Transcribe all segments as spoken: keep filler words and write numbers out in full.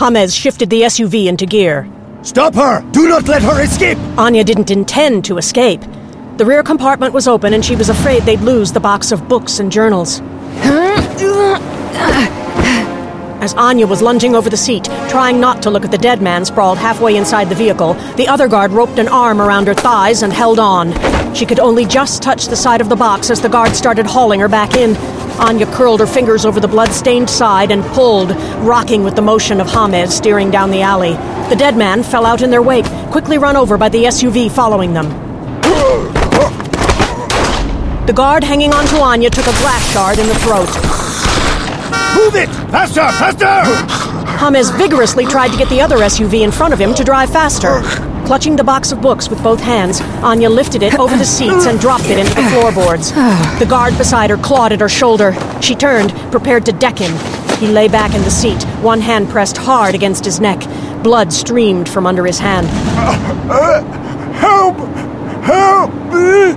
James shifted the S U V into gear. Stop her! Do not let her escape! Anya didn't intend to escape. The rear compartment was open and she was afraid they'd lose the box of books and journals. As Anya was lunging over the seat, trying not to look at the dead man sprawled halfway inside the vehicle, the other guard roped an arm around her thighs and held on. She could only just touch the side of the box as the guard started hauling her back in. Anya curled her fingers over the blood-stained side and pulled, rocking with the motion of James steering down the alley. The dead man fell out in their wake, quickly run over by the S U V following them. The guard hanging onto Anya took a glass shard in the throat. Move it! Faster! Faster! James vigorously tried to get the other S U V in front of him to drive faster. Clutching the box of books with both hands, Anya lifted it over the seats and dropped it into the floorboards. The guard beside her clawed at her shoulder. She turned, prepared to deck him. He lay back in the seat, one hand pressed hard against his neck. Blood streamed from under his hand. Uh, uh, help! Help me!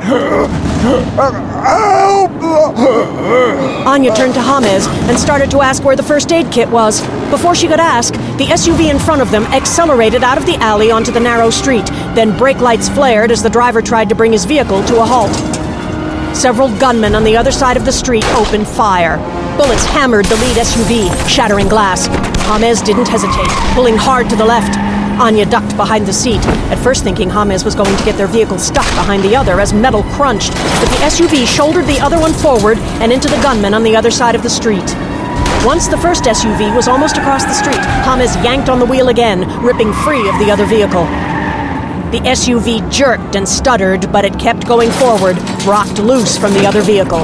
Help! Anya turned to James and started to ask where the first aid kit was. Before she could ask, the S U V in front of them accelerated out of the alley onto the narrow street. Then brake lights flared as the driver tried to bring his vehicle to a halt. Several gunmen on the other side of the street opened fire. Bullets hammered the lead S U V, shattering glass. James didn't hesitate, pulling hard to the left. Anya ducked behind the seat, at first thinking James was going to get their vehicle stuck behind the other as metal crunched, but the S U V shouldered the other one forward and into the gunman on the other side of the street. Once the first S U V was almost across the street, James yanked on the wheel again, ripping free of the other vehicle. The S U V jerked and stuttered, but it kept going forward, rocked loose from the other vehicle.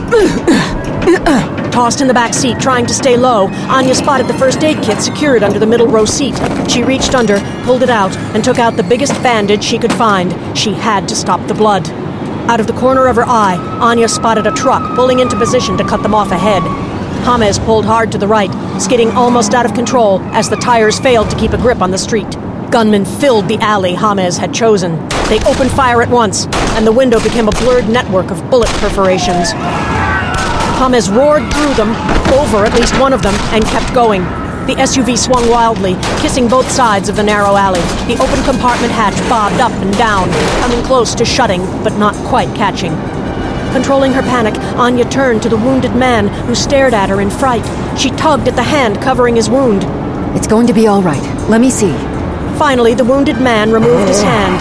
Tossed in the back seat, trying to stay low, Anya spotted the first aid kit secured under the middle row seat. She reached under, pulled it out, and took out the biggest bandage she could find. She had to stop the blood. Out of the corner of her eye, Anya spotted a truck pulling into position to cut them off ahead. James pulled hard to the right, skidding almost out of control as the tires failed to keep a grip on the street. Gunmen filled the alley James had chosen. They opened fire at once, and the window became a blurred network of bullet perforations. James roared through them, over at least one of them, and kept going. The S U V swung wildly, kissing both sides of the narrow alley. The open compartment hatch bobbed up and down, coming close to shutting, but not quite catching. Controlling her panic, Anya turned to the wounded man who stared at her in fright. She tugged at the hand covering his wound. It's going to be all right. Let me see. Finally, the wounded man removed his hand.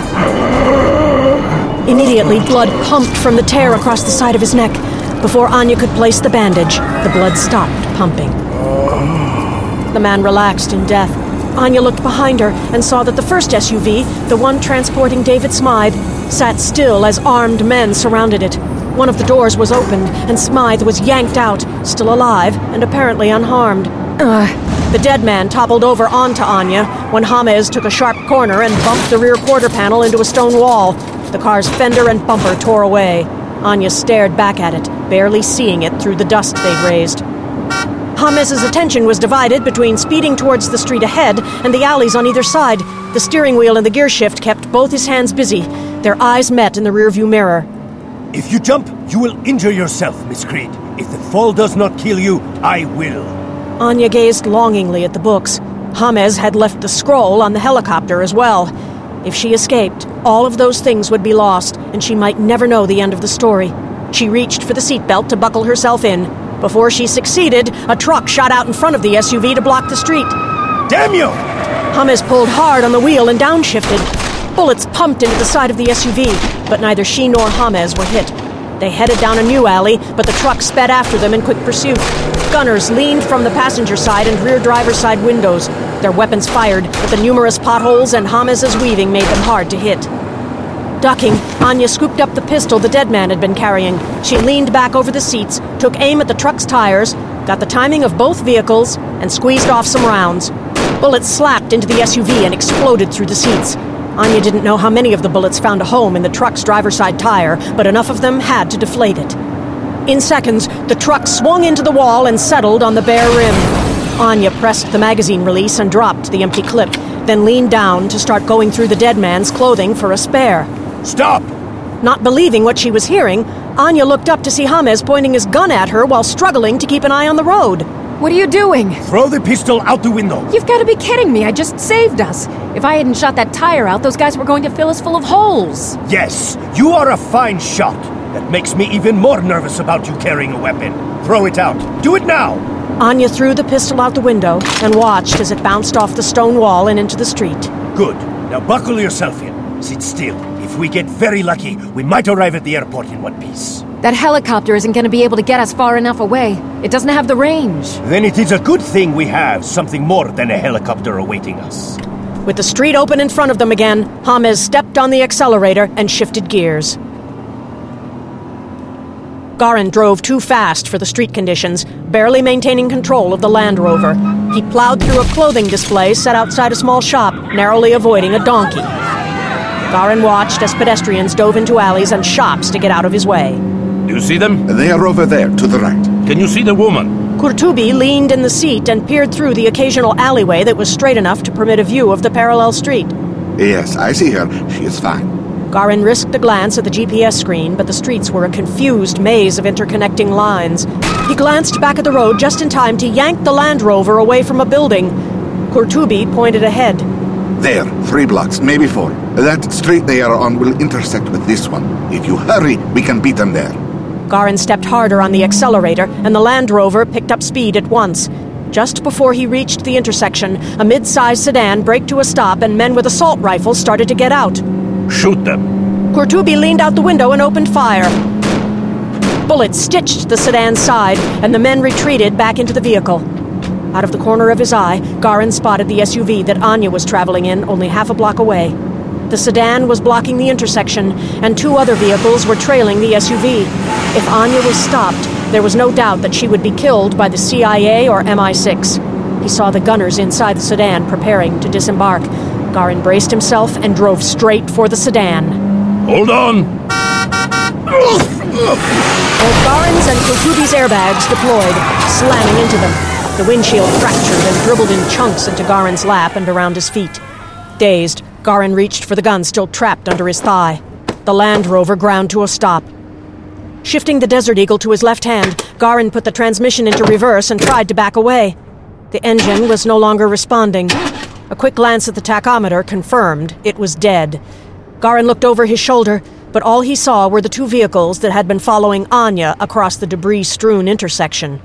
Immediately, blood pumped from the tear across the side of his neck. Before Anya could place the bandage, the blood stopped pumping. The man relaxed in death. Anya looked behind her and saw that the first S U V, the one transporting David Smythe, sat still as armed men surrounded it. One of the doors was opened, and Smythe was yanked out, still alive and apparently unharmed. Uh. The dead man toppled over onto Anya when James took a sharp corner and bumped the rear quarter panel into a stone wall. The car's fender and bumper tore away. Anya stared back at it, barely seeing it through the dust they'd raised. James's attention was divided between speeding towards the street ahead and the alleys on either side. The steering wheel and the gear shift kept both his hands busy. Their eyes met in the rearview mirror. If you jump, you will injure yourself, Miss Creed. If the fall does not kill you, I will. Anya gazed longingly at the books. James had left the scroll on the helicopter as well. If she escaped, all of those things would be lost, and she might never know the end of the story. She reached for the seatbelt to buckle herself in. Before she succeeded, a truck shot out in front of the S U V to block the street. Damn you! James pulled hard on the wheel and downshifted. Bullets pumped into the side of the S U V, but neither she nor James were hit. They headed down a new alley, but the truck sped after them in quick pursuit. Gunners leaned from the passenger side and rear driver's side windows. Their weapons fired, but the numerous potholes and James's weaving made them hard to hit. Ducking, Anya scooped up the pistol the dead man had been carrying. She leaned back over the seats, took aim at the truck's tires, got the timing of both vehicles, and squeezed off some rounds. Bullets slapped into the S U V and exploded through the seats. Anya didn't know how many of the bullets found a home in the truck's driver's side tire, but enough of them had to deflate it. In seconds, the truck swung into the wall and settled on the bare rim. Anya pressed the magazine release and dropped the empty clip, then leaned down to start going through the dead man's clothing for a spare. Stop! Not believing what she was hearing, Anya looked up to see James pointing his gun at her while struggling to keep an eye on the road. What are you doing? Throw the pistol out the window. You've got to be kidding me. I just saved us. If I hadn't shot that tire out, those guys were going to fill us full of holes. Yes, you are a fine shot. That makes me even more nervous about you carrying a weapon. Throw it out. Do it now! Anya threw the pistol out the window and watched as it bounced off the stone wall and into the street. Good. Now buckle yourself in. Sit still. If we get very lucky, we might arrive at the airport in one piece. That helicopter isn't going to be able to get us far enough away. It doesn't have the range. Then it is a good thing we have something more than a helicopter awaiting us. With the street open in front of them again, James stepped on the accelerator and shifted gears. Garin drove too fast for the street conditions, barely maintaining control of the Land Rover. He plowed through a clothing display set outside a small shop, narrowly avoiding a donkey. Garin watched as pedestrians dove into alleys and shops to get out of his way. Do you see them? They are over there, to the right. Can you see the woman? Kurtubi leaned in the seat and peered through the occasional alleyway that was straight enough to permit a view of the parallel street. Yes, I see her. She is fine. Garin risked a glance at the G P S screen, but the streets were a confused maze of interconnecting lines. He glanced back at the road just in time to yank the Land Rover away from a building. Kurtubi pointed ahead. There, three blocks, maybe four. That street they are on will intersect with this one. If you hurry, we can beat them there. Garin stepped harder on the accelerator, and the Land Rover picked up speed at once. Just before he reached the intersection, a mid-sized sedan braked to a stop and men with assault rifles started to get out. Shoot them. Kurtubi leaned out the window and opened fire. Bullets stitched the sedan's side, and the men retreated back into the vehicle. Out of the corner of his eye, Garin spotted the S U V that Anya was traveling in only half a block away. The sedan was blocking the intersection, and two other vehicles were trailing the S U V. If Anya was stopped, there was no doubt that she would be killed by the C I A or M I six. He saw the gunners inside the sedan preparing to disembark. Garin braced himself and drove straight for the sedan. Hold on! Both Garin's and Kurtubi's airbags deployed, slamming into them. The windshield fractured and dribbled in chunks into Garin's lap and around his feet. Dazed, Garin reached for the gun still trapped under his thigh. The Land Rover ground to a stop. Shifting the Desert Eagle to his left hand, Garin put the transmission into reverse and tried to back away. The engine was no longer responding. A quick glance at the tachometer confirmed it was dead. Garin looked over his shoulder, but all he saw were the two vehicles that had been following Anya across the debris-strewn intersection.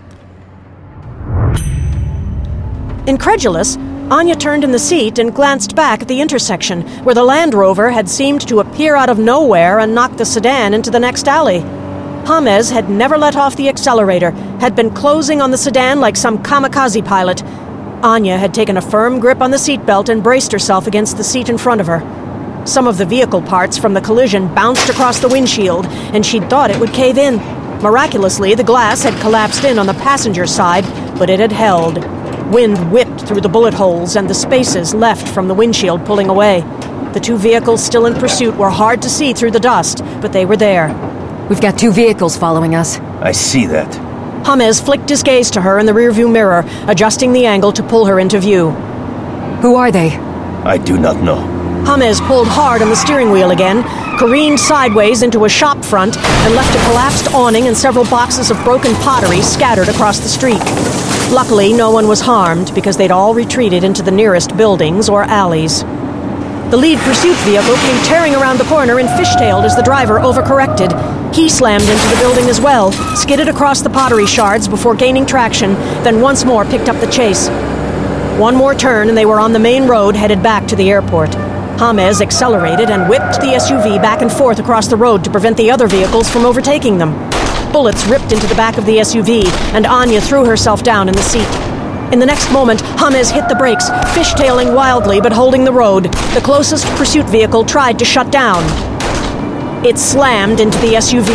Incredulous, Anya turned in the seat and glanced back at the intersection, where the Land Rover had seemed to appear out of nowhere and knock the sedan into the next alley. James had never let off the accelerator, had been closing on the sedan like some kamikaze pilot. Anya had taken a firm grip on the seatbelt and braced herself against the seat in front of her. Some of the vehicle parts from the collision bounced across the windshield, and she'd thought it would cave in. Miraculously, the glass had collapsed in on the passenger side, but it had held. Wind whipped through the bullet holes and the spaces left from the windshield pulling away. The two vehicles still in pursuit were hard to see through the dust, but they were there. We've got two vehicles following us. I see that. James flicked his gaze to her in the rearview mirror, adjusting the angle to pull her into view. Who are they? I do not know. James pulled hard on the steering wheel again, careened sideways into a shop front, and left a collapsed awning and several boxes of broken pottery scattered across the street. Luckily, no one was harmed because they'd all retreated into the nearest buildings or alleys. The lead pursuit vehicle came tearing around the corner and fishtailed as the driver overcorrected. He slammed into the building as well, skidded across the pottery shards before gaining traction, then once more picked up the chase. One more turn and they were on the main road headed back to the airport. James accelerated and whipped the S U V back and forth across the road to prevent the other vehicles from overtaking them. Bullets ripped into the back of the S U V, and Anya threw herself down in the seat. In the next moment, James hit the brakes, fishtailing wildly but holding the road. The closest pursuit vehicle tried to shut down. It slammed into the S U V.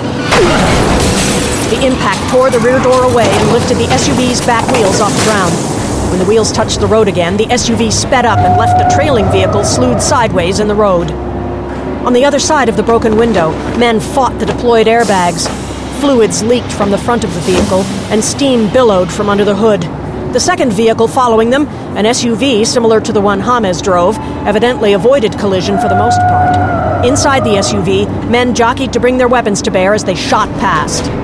The impact tore the rear door away and lifted the S U V's back wheels off the ground. When the wheels touched the road again, the S U V sped up and left a trailing vehicle slewed sideways in the road. On the other side of the broken window, men fought the deployed airbags. Fluids leaked from the front of the vehicle, and steam billowed from under the hood. The second vehicle following them, an S U V similar to the one James drove, evidently avoided collision for the most part. Inside the S U V, men jockeyed to bring their weapons to bear as they shot past.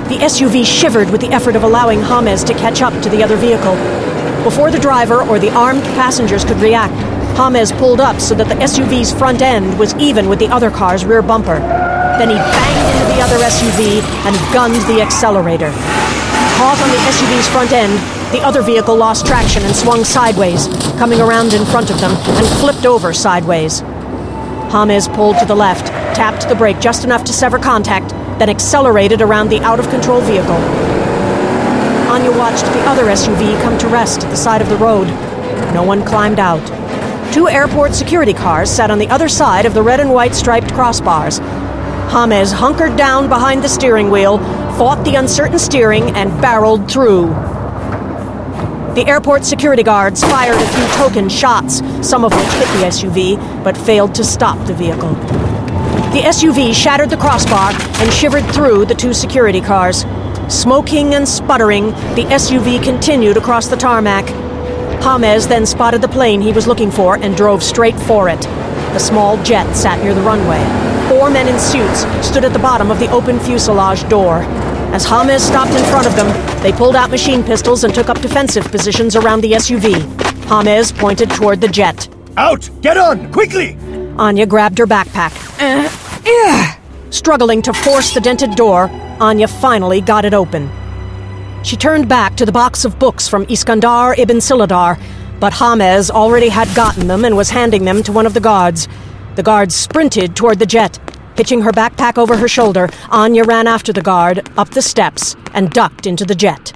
The S U V shivered with the effort of allowing James to catch up to the other vehicle. Before the driver or the armed passengers could react, James pulled up so that the S U V's front end was even with the other car's rear bumper. Then he banged into the other S U V and gunned the accelerator. Caught on the S U V's front end, the other vehicle lost traction and swung sideways, coming around in front of them and flipped over sideways. James pulled to the left, tapped the brake just enough to sever contact, then accelerated around the out-of-control vehicle. Anya watched the other S U V come to rest at the side of the road. No one climbed out. Two airport security cars sat on the other side of the red and white striped crossbars. James hunkered down behind the steering wheel, fought the uncertain steering, and barreled through. The airport security guards fired a few token shots, some of which hit the S U V, but failed to stop the vehicle. The S U V shattered the crossbar and shivered through the two security cars. Smoking and sputtering, the S U V continued across the tarmac. James then spotted the plane he was looking for and drove straight for it. A small jet sat near the runway. Four men in suits stood at the bottom of the open fuselage door. As James stopped in front of them, they pulled out machine pistols and took up defensive positions around the S U V. James pointed toward the jet. Out! Get on! Quickly! Anya grabbed her backpack. Uh, uh. Struggling to force the dented door, Anya finally got it open. She turned back to the box of books from Iskandar ibn Siladar, but James already had gotten them and was handing them to one of the guards. The guard sprinted toward the jet. Hitching her backpack over her shoulder, Anya ran after the guard, up the steps, and ducked into the jet.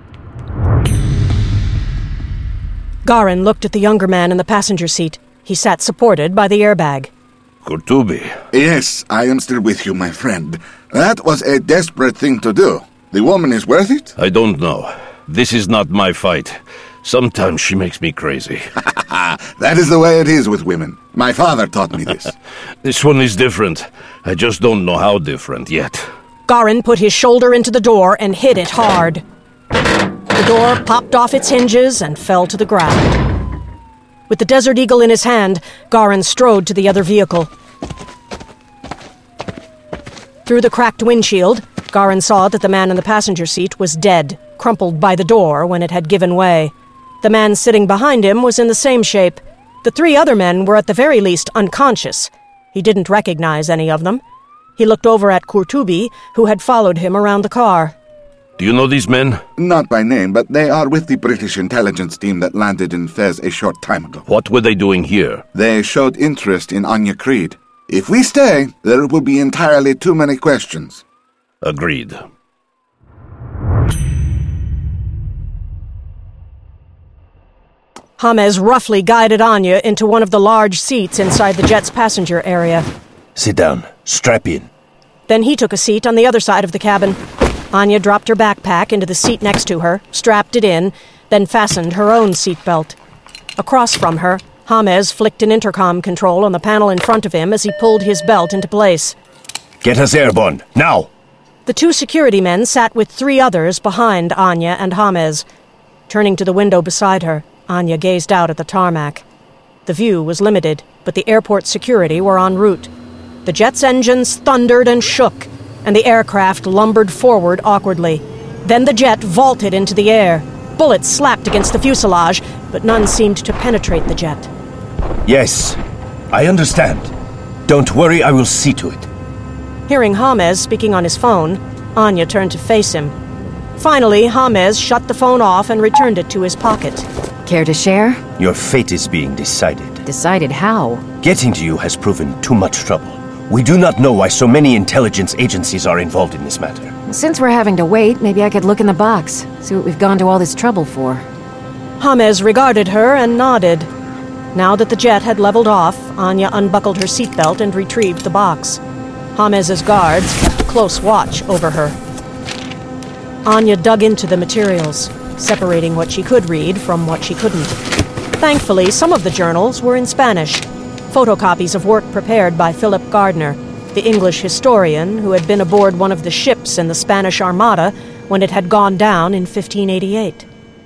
Garin looked at the younger man in the passenger seat. He sat supported by the airbag. Kurtubi. Yes, I am still with you, my friend. That was a desperate thing to do. The woman is worth it? I don't know. This is not my fight. Sometimes she makes me crazy. That is the way it is with women. My father taught me this. This one is different. I just don't know how different yet. Garin put his shoulder into the door and hit it hard. The door popped off its hinges and fell to the ground. With the Desert Eagle in his hand, Garin strode to the other vehicle. Through the cracked windshield, Garin saw that the man in the passenger seat was dead, crumpled by the door when it had given way. The man sitting behind him was in the same shape. The three other men were at the very least unconscious. He didn't recognize any of them. He looked over at Kurtubi, who had followed him around the car. Do you know these men? Not by name, but they are with the British intelligence team that landed in Fez a short time ago. What were they doing here? They showed interest in Anya Creed. If we stay, there will be entirely too many questions. Agreed. James roughly guided Anya into one of the large seats inside the jet's passenger area. Sit down. Strap in. Then he took a seat on the other side of the cabin. Anya dropped her backpack into the seat next to her, strapped it in, then fastened her own seatbelt. Across from her, James flicked an intercom control on the panel in front of him as he pulled his belt into place. Get us airborne, now! The two security men sat with three others behind Anya and James. Turning to the window beside her, Anya gazed out at the tarmac. The view was limited, but the airport security were en route. The jet's engines thundered and shook, and the aircraft lumbered forward awkwardly. Then the jet vaulted into the air. Bullets slapped against the fuselage, but none seemed to penetrate the jet. Yes, I understand. Don't worry, I will see to it. Hearing James speaking on his phone, Anya turned to face him. Finally, James shut the phone off and returned it to his pocket. Care to share? Your fate is being decided. Decided how? Getting to you has proven too much trouble. We do not know why so many intelligence agencies are involved in this matter. Since we're having to wait, maybe I could look in the box, see what we've gone to all this trouble for. James regarded her and nodded. Now that the jet had leveled off, Anya unbuckled her seatbelt and retrieved the box. James's guards kept close watch over her. Anya dug into the materials, separating what she could read from what she couldn't. Thankfully, some of the journals were in Spanish. Photocopies of work prepared by Philip Gardner, the English historian who had been aboard one of the ships in the Spanish Armada when it had gone down in fifteen eighty-eight.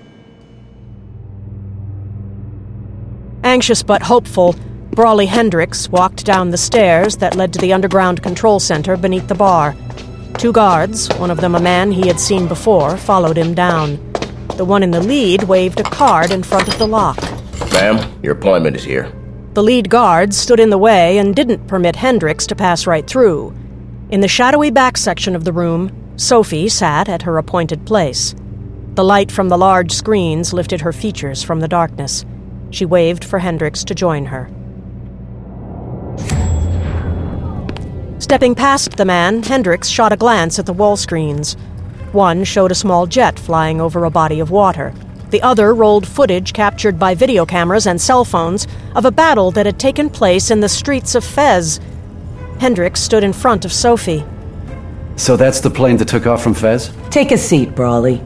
Anxious but hopeful, Brawley Hendricks walked down the stairs that led to the underground control center beneath the bar. Two guards, one of them a man he had seen before, followed him down. The one in the lead waved a card in front of the lock. Ma'am, your appointment is here. The lead guard stood in the way and didn't permit Hendricks to pass right through. In the shadowy back section of the room, Sophie sat at her appointed place. The light from the large screens lifted her features from the darkness. She waved for Hendricks to join her. Stepping past the man, Hendricks shot a glance at the wall screens. One showed a small jet flying over a body of water. The other rolled footage captured by video cameras and cell phones of a battle that had taken place in the streets of Fez. Hendricks stood in front of Sophie. So that's the plane that took off from Fez? Take a seat, Brawley.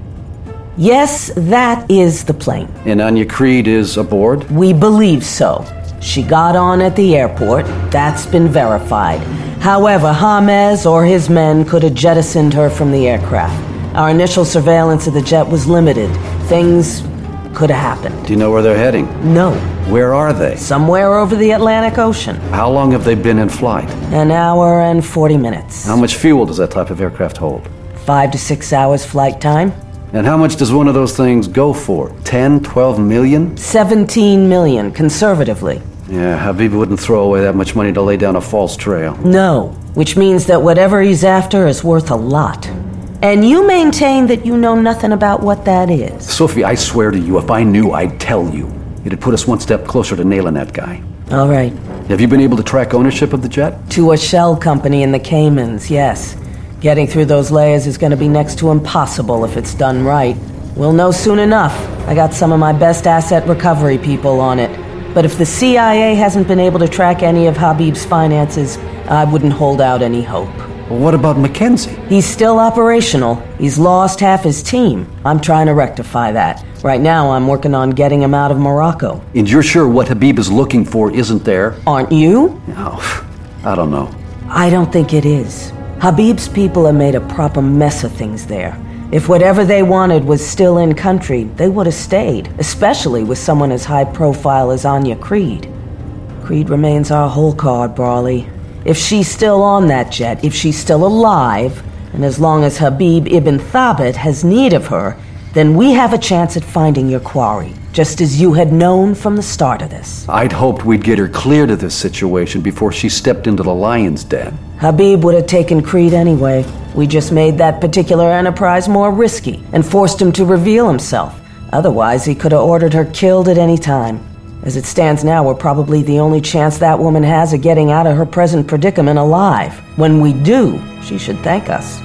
Yes, that is the plane. And Anya Creed is aboard? We believe so. She got on at the airport. That's been verified. However, James or his men could have jettisoned her from the aircraft. Our initial surveillance of the jet was limited. Things could have happened. Do you know where they're heading? No. Where are they? Somewhere over the Atlantic Ocean. How long have they been in flight? An hour and forty minutes. How much fuel does that type of aircraft hold? Five to six hours flight time. And how much does one of those things go for? Ten, twelve million? Seventeen million, conservatively. Yeah, Habib wouldn't throw away that much money to lay down a false trail. No, which means that whatever he's after is worth a lot. And you maintain that you know nothing about what that is. Sophie, I swear to you, if I knew, I'd tell you. It'd put us one step closer to nailing that guy. All right. Have you been able to track ownership of the jet? To a shell company in the Caymans, yes. Getting through those layers is going to be next to impossible if it's done right. We'll know soon enough. I got some of my best asset recovery people on it. But if the C I A hasn't been able to track any of Habib's finances, I wouldn't hold out any hope. Well, what about Mackenzie? He's still operational. He's lost half his team. I'm trying to rectify that. Right now, I'm working on getting him out of Morocco. And you're sure what Habib is looking for isn't there? Aren't you? No, I don't know. I don't think it is. Habib's people have made a proper mess of things there. If whatever they wanted was still in country, they would have stayed, especially with someone as high profile as Anya Creed. Creed remains our whole card, Brawley. If she's still on that jet, if she's still alive, and as long as Habib Ibn Thabit has need of her, then we have a chance at finding your quarry, just as you had known from the start of this. I'd hoped we'd get her cleared of this situation before she stepped into the lion's den. Habib would have taken Creed anyway. We just made that particular enterprise more risky and forced him to reveal himself. Otherwise, he could have ordered her killed at any time. As it stands now, we're probably the only chance that woman has of getting out of her present predicament alive. When we do, she should thank us.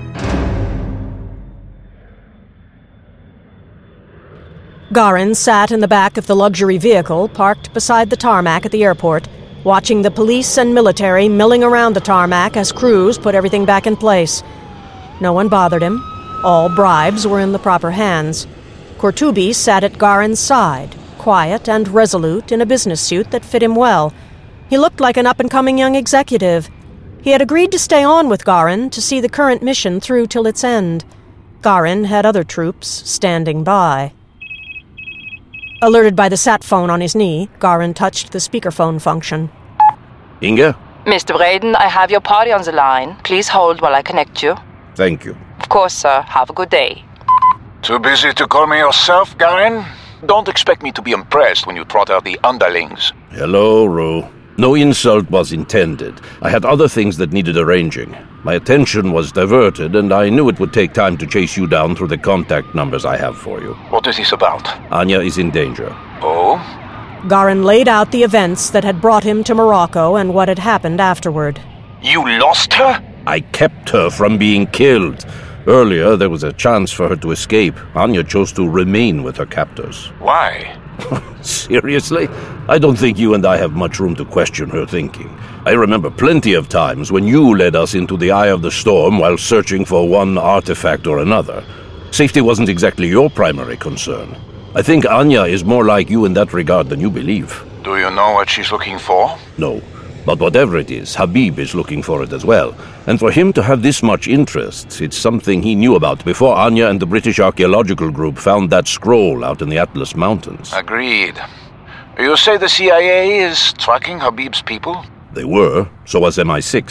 Garin sat in the back of the luxury vehicle parked beside the tarmac at the airport, watching the police and military milling around the tarmac as crews put everything back in place. No one bothered him. All bribes were in the proper hands. Kortubi sat at Garin's side, quiet and resolute in a business suit that fit him well. He looked like an up-and-coming young executive. He had agreed to stay on with Garin to see the current mission through till its end. Garin had other troops standing by. Alerted by the sat phone on his knee, Garin touched the speakerphone function. Inga? Mister Braden, I have your party on the line. Please hold while I connect you. Thank you. Of course, sir. Have a good day. Too busy to call me yourself, Garin? Don't expect me to be impressed when you trot out the underlings. Hello, Rue. No insult was intended. I had other things that needed arranging. My attention was diverted, and I knew it would take time to chase you down through the contact numbers I have for you. What is this about? Anya is in danger. Oh? Garin laid out the events that had brought him to Morocco and what had happened afterward. You lost her? I kept her from being killed. Earlier, there was a chance for her to escape. Anya chose to remain with her captors. Why? Seriously? I don't think you and I have much room to question her thinking. I remember plenty of times when you led us into the eye of the storm while searching for one artifact or another. Safety wasn't exactly your primary concern. I think Anya is more like you in that regard than you believe. Do you know what she's looking for? No. But whatever it is, Habib is looking for it as well. And for him to have this much interest, it's something he knew about before Anya and the British Archaeological Group found that scroll out in the Atlas Mountains. Agreed. You say the C I A is tracking Habib's people? They were. So was M I six.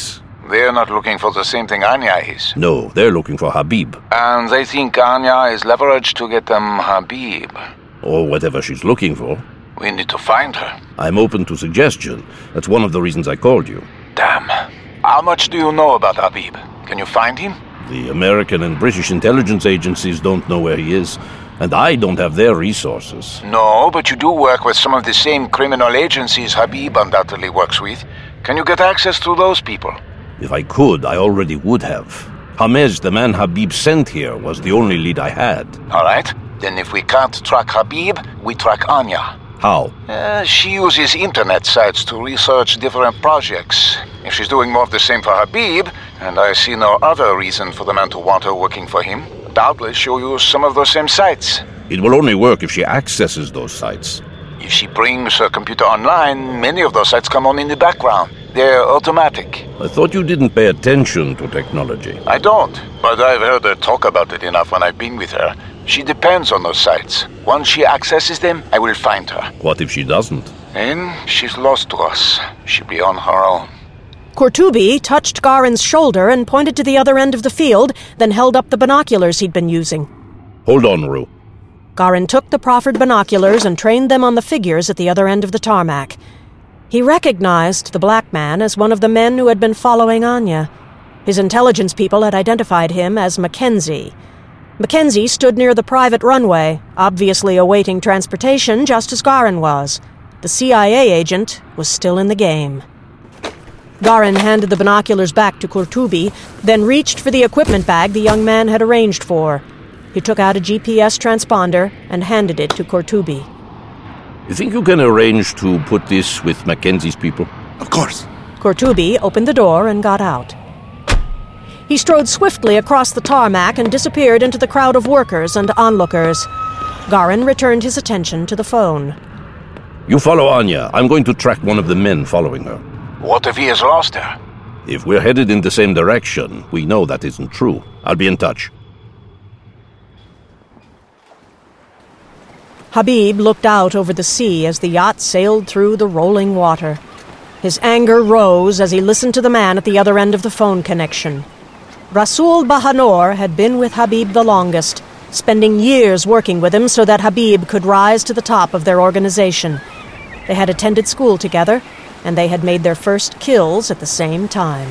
They're not looking for the same thing Anya is. No, they're looking for Habib. And they think Anya is leverage to get them Habib. Or whatever she's looking for. We need to find her. I'm open to suggestion. That's one of the reasons I called you. Damn. How much do you know about Habib? Can you find him? The American and British intelligence agencies don't know where he is, and I don't have their resources. No, but you do work with some of the same criminal agencies Habib undoubtedly works with. Can you get access to those people? If I could, I already would have. Hamez, the man Habib sent here, was the only lead I had. All right. Then if we can't track Habib, we track Anya. How? Uh, she uses internet sites to research different projects. If she's doing more of the same for Habib, and I see no other reason for the man to want her working for him, doubtless she'll use some of those same sites. It will only work if she accesses those sites. If she brings her computer online, many of those sites come on in the background. They're automatic. I thought you didn't pay attention to technology. I don't, but I've heard her talk about it enough when I've been with her. She depends on those sites. Once she accesses them, I will find her. What if she doesn't? Then she's lost to us. She'll be on her own. Kortubi touched Garin's shoulder and pointed to the other end of the field, then held up the binoculars he'd been using. Hold on, Rue. Garin took the proffered binoculars and trained them on the figures at the other end of the tarmac. He recognized the black man as one of the men who had been following Anya. His intelligence people had identified him as Mackenzie. Mackenzie stood near the private runway, obviously awaiting transportation just as Garin was. The C I A agent was still in the game. Garin handed the binoculars back to Kortubi, then reached for the equipment bag the young man had arranged for. He took out a G P S transponder and handed it to Kortubi. You think you can arrange to put this with Mackenzie's people? Of course. Kortubi opened the door and got out. He strode swiftly across the tarmac and disappeared into the crowd of workers and onlookers. Garin returned his attention to the phone. You follow Anya. I'm going to track one of the men following her. What if he has lost her? If we're headed in the same direction, we know that isn't true. I'll be in touch. Habib looked out over the sea as the yacht sailed through the rolling water. His anger rose as he listened to the man at the other end of the phone connection. Rasul Bahanor had been with Habib the longest, spending years working with him so that Habib could rise to the top of their organization. They had attended school together, and they had made their first kills at the same time.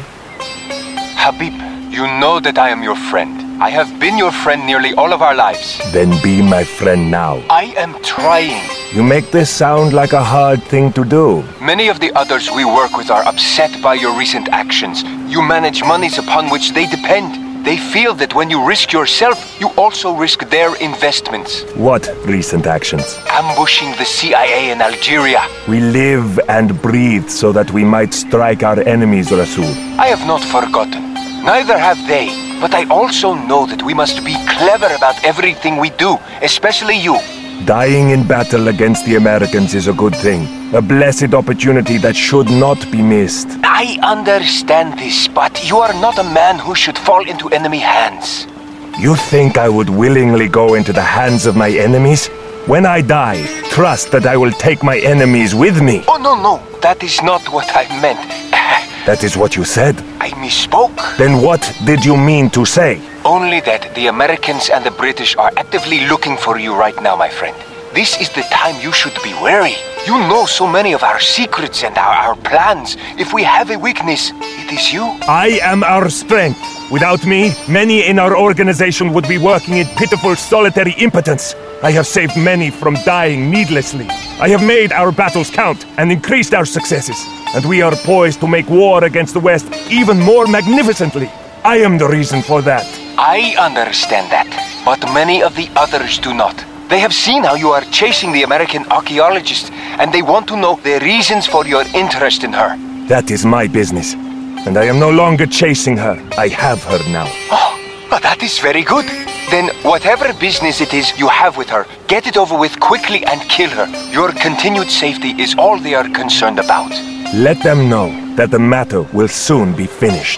Habib, you know that I am your friend. I have been your friend nearly all of our lives. Then be my friend now. I am trying. You make this sound like a hard thing to do. Many of the others we work with are upset by your recent actions. You manage monies upon which they depend. They feel that when you risk yourself, you also risk their investments. What recent actions? Ambushing the C I A in Algeria. We live and breathe so that we might strike our enemies, Rasul. I have not forgotten. Neither have they. But I also know that we must be clever about everything we do, especially you. Dying in battle against the Americans is a good thing. A blessed opportunity that should not be missed. I understand this, but you are not a man who should fall into enemy hands. You think I would willingly go into the hands of my enemies? When I die, trust that I will take my enemies with me. Oh, no, no. That is not what I meant. That is what you said? I misspoke. Then what did you mean to say? Only that the Americans and the British are actively looking for you right now, my friend. This is the time you should be wary. You know so many of our secrets and our, our plans. If we have a weakness, it is you. I am our strength. Without me, many in our organization would be working in pitiful, solitary impotence. I have saved many from dying needlessly. I have made our battles count and increased our successes. And we are poised to make war against the West even more magnificently. I am the reason for that. I understand that, but many of the others do not. They have seen how you are chasing the American archaeologist, and they want to know the reasons for your interest in her. That is my business, and I am no longer chasing her. I have her now. Oh, but that is very good. Then whatever business it is you have with her, get it over with quickly and kill her. Your continued safety is all they are concerned about. Let them know that the matter will soon be finished.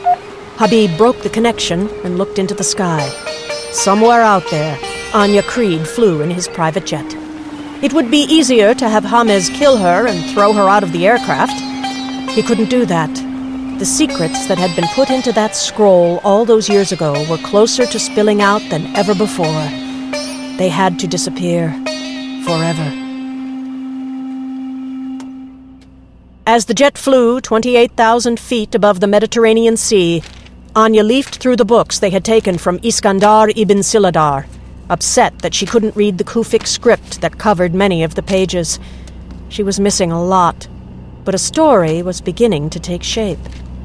Habib broke the connection and looked into the sky. Somewhere out there, Anya Creed flew in his private jet. It would be easier to have Hamez kill her and throw her out of the aircraft. He couldn't do that. The secrets that had been put into that scroll all those years ago were closer to spilling out than ever before. They had to disappear forever. As the jet flew twenty-eight thousand feet above the Mediterranean Sea, Anya leafed through the books they had taken from Iskandar ibn Siladar, upset that she couldn't read the Kufic script that covered many of the pages. She was missing a lot, but a story was beginning to take shape.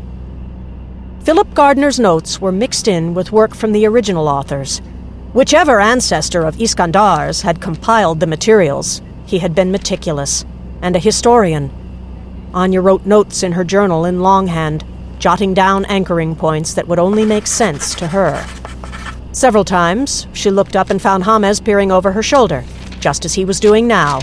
Philip Gardner's notes were mixed in with work from the original authors. Whichever ancestor of Iskandar's had compiled the materials, he had been meticulous, and a historian. Anya wrote notes in her journal in longhand, jotting down anchoring points that would only make sense to her. Several times, she looked up and found James peering over her shoulder, just as he was doing now.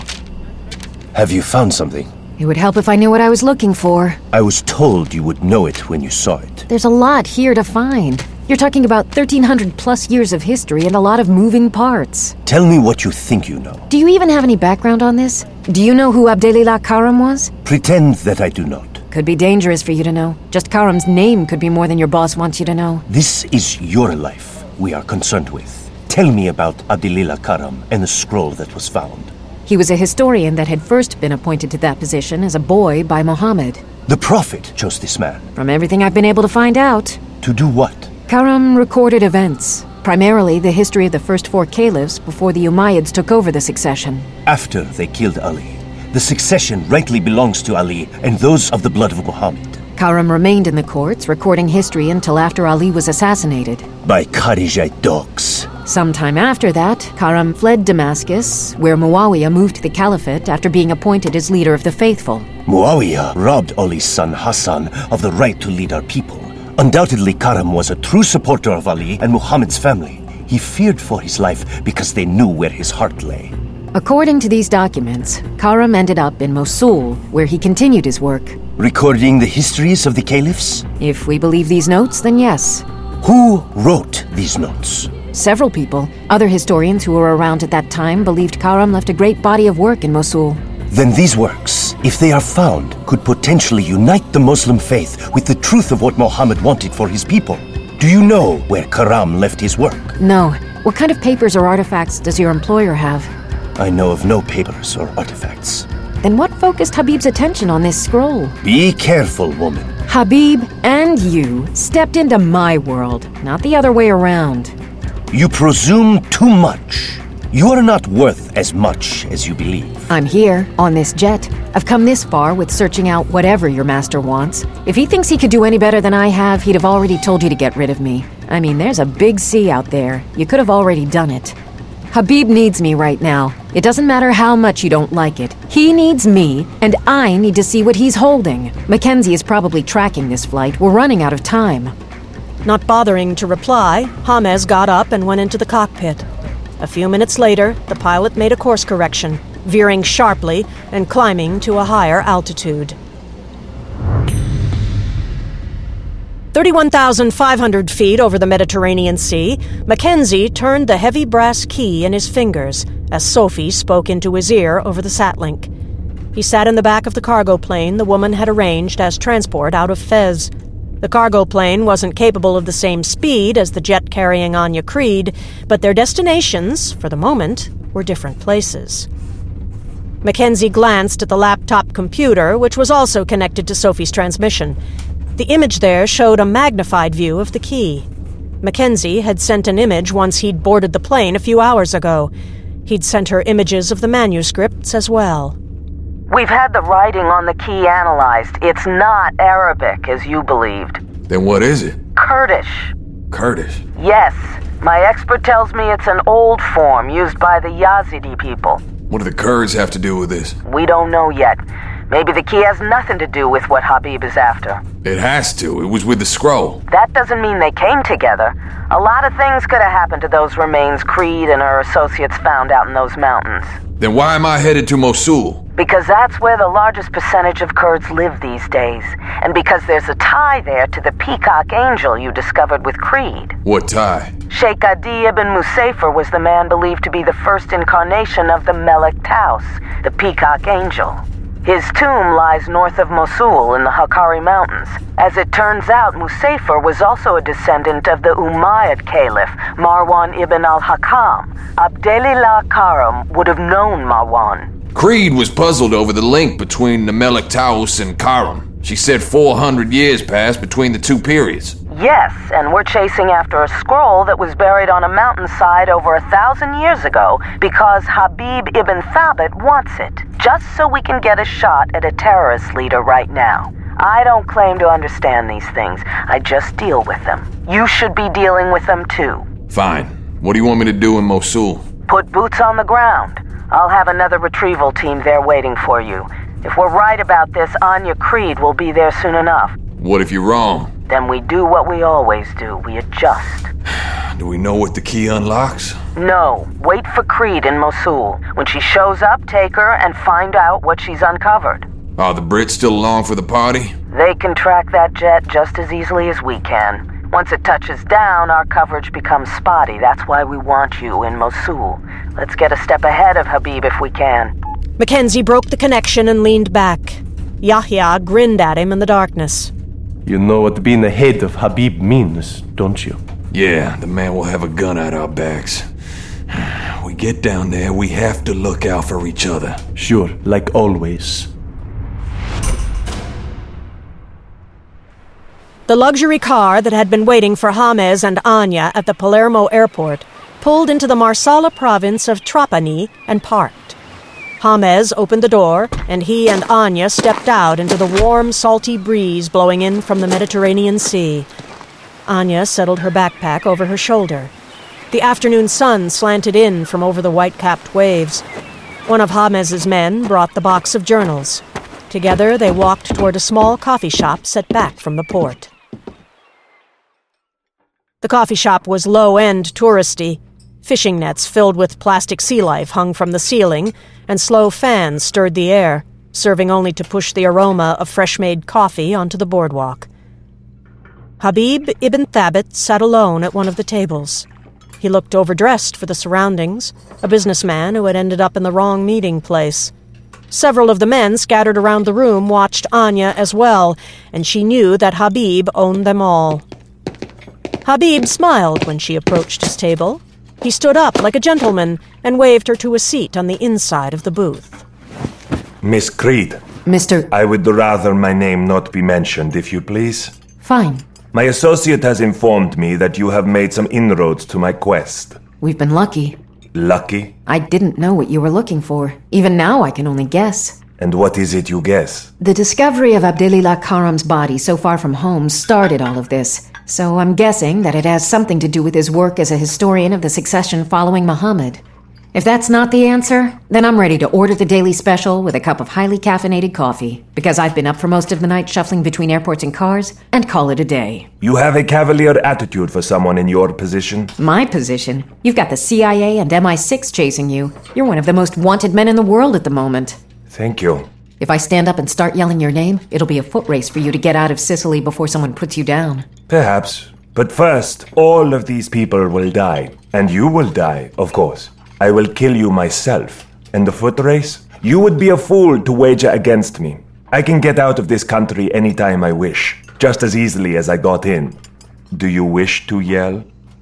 Have you found something? It would help if I knew what I was looking for. I was told you would know it when you saw it. There's a lot here to find. You're talking about thirteen hundred plus years of history and a lot of moving parts. Tell me what you think you know. Do you even have any background on this? Do you know who Abdelillah Karam was? Pretend that I do not. Could be dangerous for you to know. Just Karam's name could be more than your boss wants you to know. This is your life we are concerned with. Tell me about Abdelillah Karam and the scroll that was found. He was a historian that had first been appointed to that position as a boy by Muhammad. The Prophet chose this man. From everything I've been able to find out. To do what? Karam recorded events, primarily the history of the first four caliphs before the Umayyads took over the succession. After they killed Ali, the succession rightly belongs to Ali and those of the blood of Muhammad. Karam remained in the courts, recording history until after Ali was assassinated. By Kharijite dogs. Sometime after that, Karam fled Damascus, where Muawiyah moved the caliphate after being appointed as leader of the faithful. Muawiyah robbed Ali's son Hassan of the right to lead our people. Undoubtedly, Karam was a true supporter of Ali and Muhammad's family. He feared for his life because they knew where his heart lay. According to these documents, Karam ended up in Mosul, where he continued his work. Recording the histories of the caliphs? If we believe these notes, then yes. Who wrote these notes? Several people. Other historians who were around at that time believed Karam left a great body of work in Mosul. Then these works, if they are found, could potentially unite the Muslim faith with the truth of what Muhammad wanted for his people. Do you know where Karam left his work? No. What kind of papers or artifacts does your employer have? I know of no papers or artifacts. Then what focused Habib's attention on this scroll? Be careful, woman. Habib and you stepped into my world, not the other way around. You presume too much. You are not worth as much as you believe. I'm here, on this jet. I've come this far with searching out whatever your master wants. If he thinks he could do any better than I have, he'd have already told you to get rid of me. I mean, there's a big sea out there. You could have already done it. Habib needs me right now. It doesn't matter how much you don't like it. He needs me, and I need to see what he's holding. Mackenzie is probably tracking this flight. We're running out of time. Not bothering to reply, James got up and went into the cockpit. A few minutes later, the pilot made a course correction, veering sharply and climbing to a higher altitude. thirty-one thousand five hundred feet over the Mediterranean Sea, Mackenzie turned the heavy brass key in his fingers as Sophie spoke into his ear over the satlink. He sat in the back of the cargo plane the woman had arranged as transport out of Fez. The cargo plane wasn't capable of the same speed as the jet carrying Anya Creed, but their destinations, for the moment, were different places. Mackenzie glanced at the laptop computer, which was also connected to Sophie's transmission. The image there showed a magnified view of the key. Mackenzie had sent an image once he'd boarded the plane a few hours ago. He'd sent her images of the manuscripts as well. We've had the writing on the key analyzed. It's not Arabic, as you believed. Then what is it? Kurdish. Kurdish? Yes. My expert tells me it's an old form used by the Yazidi people. What do the Kurds have to do with this? We don't know yet. Maybe the key has nothing to do with what Habib is after. It has to. It was with the scroll. That doesn't mean they came together. A lot of things could have happened to those remains Creed and her associates found out in those mountains. Then why am I headed to Mosul? Because that's where the largest percentage of Kurds live these days. And because there's a tie there to the Peacock Angel you discovered with Creed. What tie? Sheikh Adi ibn Musafir was the man believed to be the first incarnation of the Melek Taus, the Peacock Angel. His tomb lies north of Mosul in the Hakkari Mountains. As it turns out, Musafer was also a descendant of the Umayyad Caliph, Marwan ibn al-Hakam. Abdelillah Karam would have known Marwan. Creed was puzzled over the link between the Melik Taus and Karam. She said four hundred years passed between the two periods. Yes, and we're chasing after a scroll that was buried on a mountainside over a thousand years ago because Habib ibn Thabit wants it, just so we can get a shot at a terrorist leader right now. I don't claim to understand these things, I just deal with them. You should be dealing with them too. Fine. What do you want me to do in Mosul? Put boots on the ground. I'll have another retrieval team there waiting for you. If we're right about this, Anya Creed will be there soon enough. What if you're wrong? Then we do what we always do. We adjust. Do we know what the key unlocks? No. Wait for Creed in Mosul. When she shows up, take her and find out what she's uncovered. Are the Brits still along for the party? They can track that jet just as easily as we can. Once it touches down, our coverage becomes spotty. That's why we want you in Mosul. Let's get a step ahead of Habib if we can. Mackenzie broke the connection and leaned back. Yahya grinned at him in the darkness. You know what being the head of Habib means, don't you? Yeah, the man will have a gun at our backs. We get down there, we have to look out for each other. Sure, like always. The luxury car that had been waiting for James and Anya at the Palermo airport pulled into the Marsala province of Trapani and parked. James opened the door, and he and Anya stepped out into the warm, salty breeze blowing in from the Mediterranean Sea. Anya settled her backpack over her shoulder. The afternoon sun slanted in from over the white-capped waves. One of James's men brought the box of journals. Together, they walked toward a small coffee shop set back from the port. The coffee shop was low-end touristy. Fishing nets filled with plastic sea life hung from the ceiling, and slow fans stirred the air, serving only to push the aroma of fresh-made coffee onto the boardwalk. Habib ibn Thabit sat alone at one of the tables. He looked overdressed for the surroundings, a businessman who had ended up in the wrong meeting place. Several of the men scattered around the room watched Anya as well, and she knew that Habib owned them all. Habib smiled when she approached his table. He stood up like a gentleman and waved her to a seat on the inside of the booth. Miss Creed. Mister I would rather my name not be mentioned, if you please. Fine. My associate has informed me that you have made some inroads to my quest. We've been lucky. Lucky? I didn't know what you were looking for. Even now I can only guess. And what is it you guess? The discovery of Abdelillah Karam's body so far from home started all of this. So I'm guessing that it has something to do with his work as a historian of the succession following Muhammad. If that's not the answer, then I'm ready to order the daily special with a cup of highly caffeinated coffee, because I've been up for most of the night shuffling between airports and cars, and call it a day. You have a cavalier attitude for someone in your position. My position? You've got the C I A and M I six chasing you. You're one of the most wanted men in the world at the moment. Thank you. If I stand up and start yelling your name, it'll be a foot race for you to get out of Sicily before someone puts you down. Perhaps. But first, all of these people will die. And you will die, of course. I will kill you myself. And the foot race? You would be a fool to wager against me. I can get out of this country anytime I wish, just as easily as I got in. Do you wish to yell?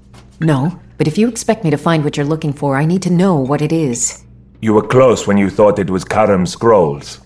No, but if you expect me to find what you're looking for, I need to know what it is. You were close when you thought it was Karam's scrolls.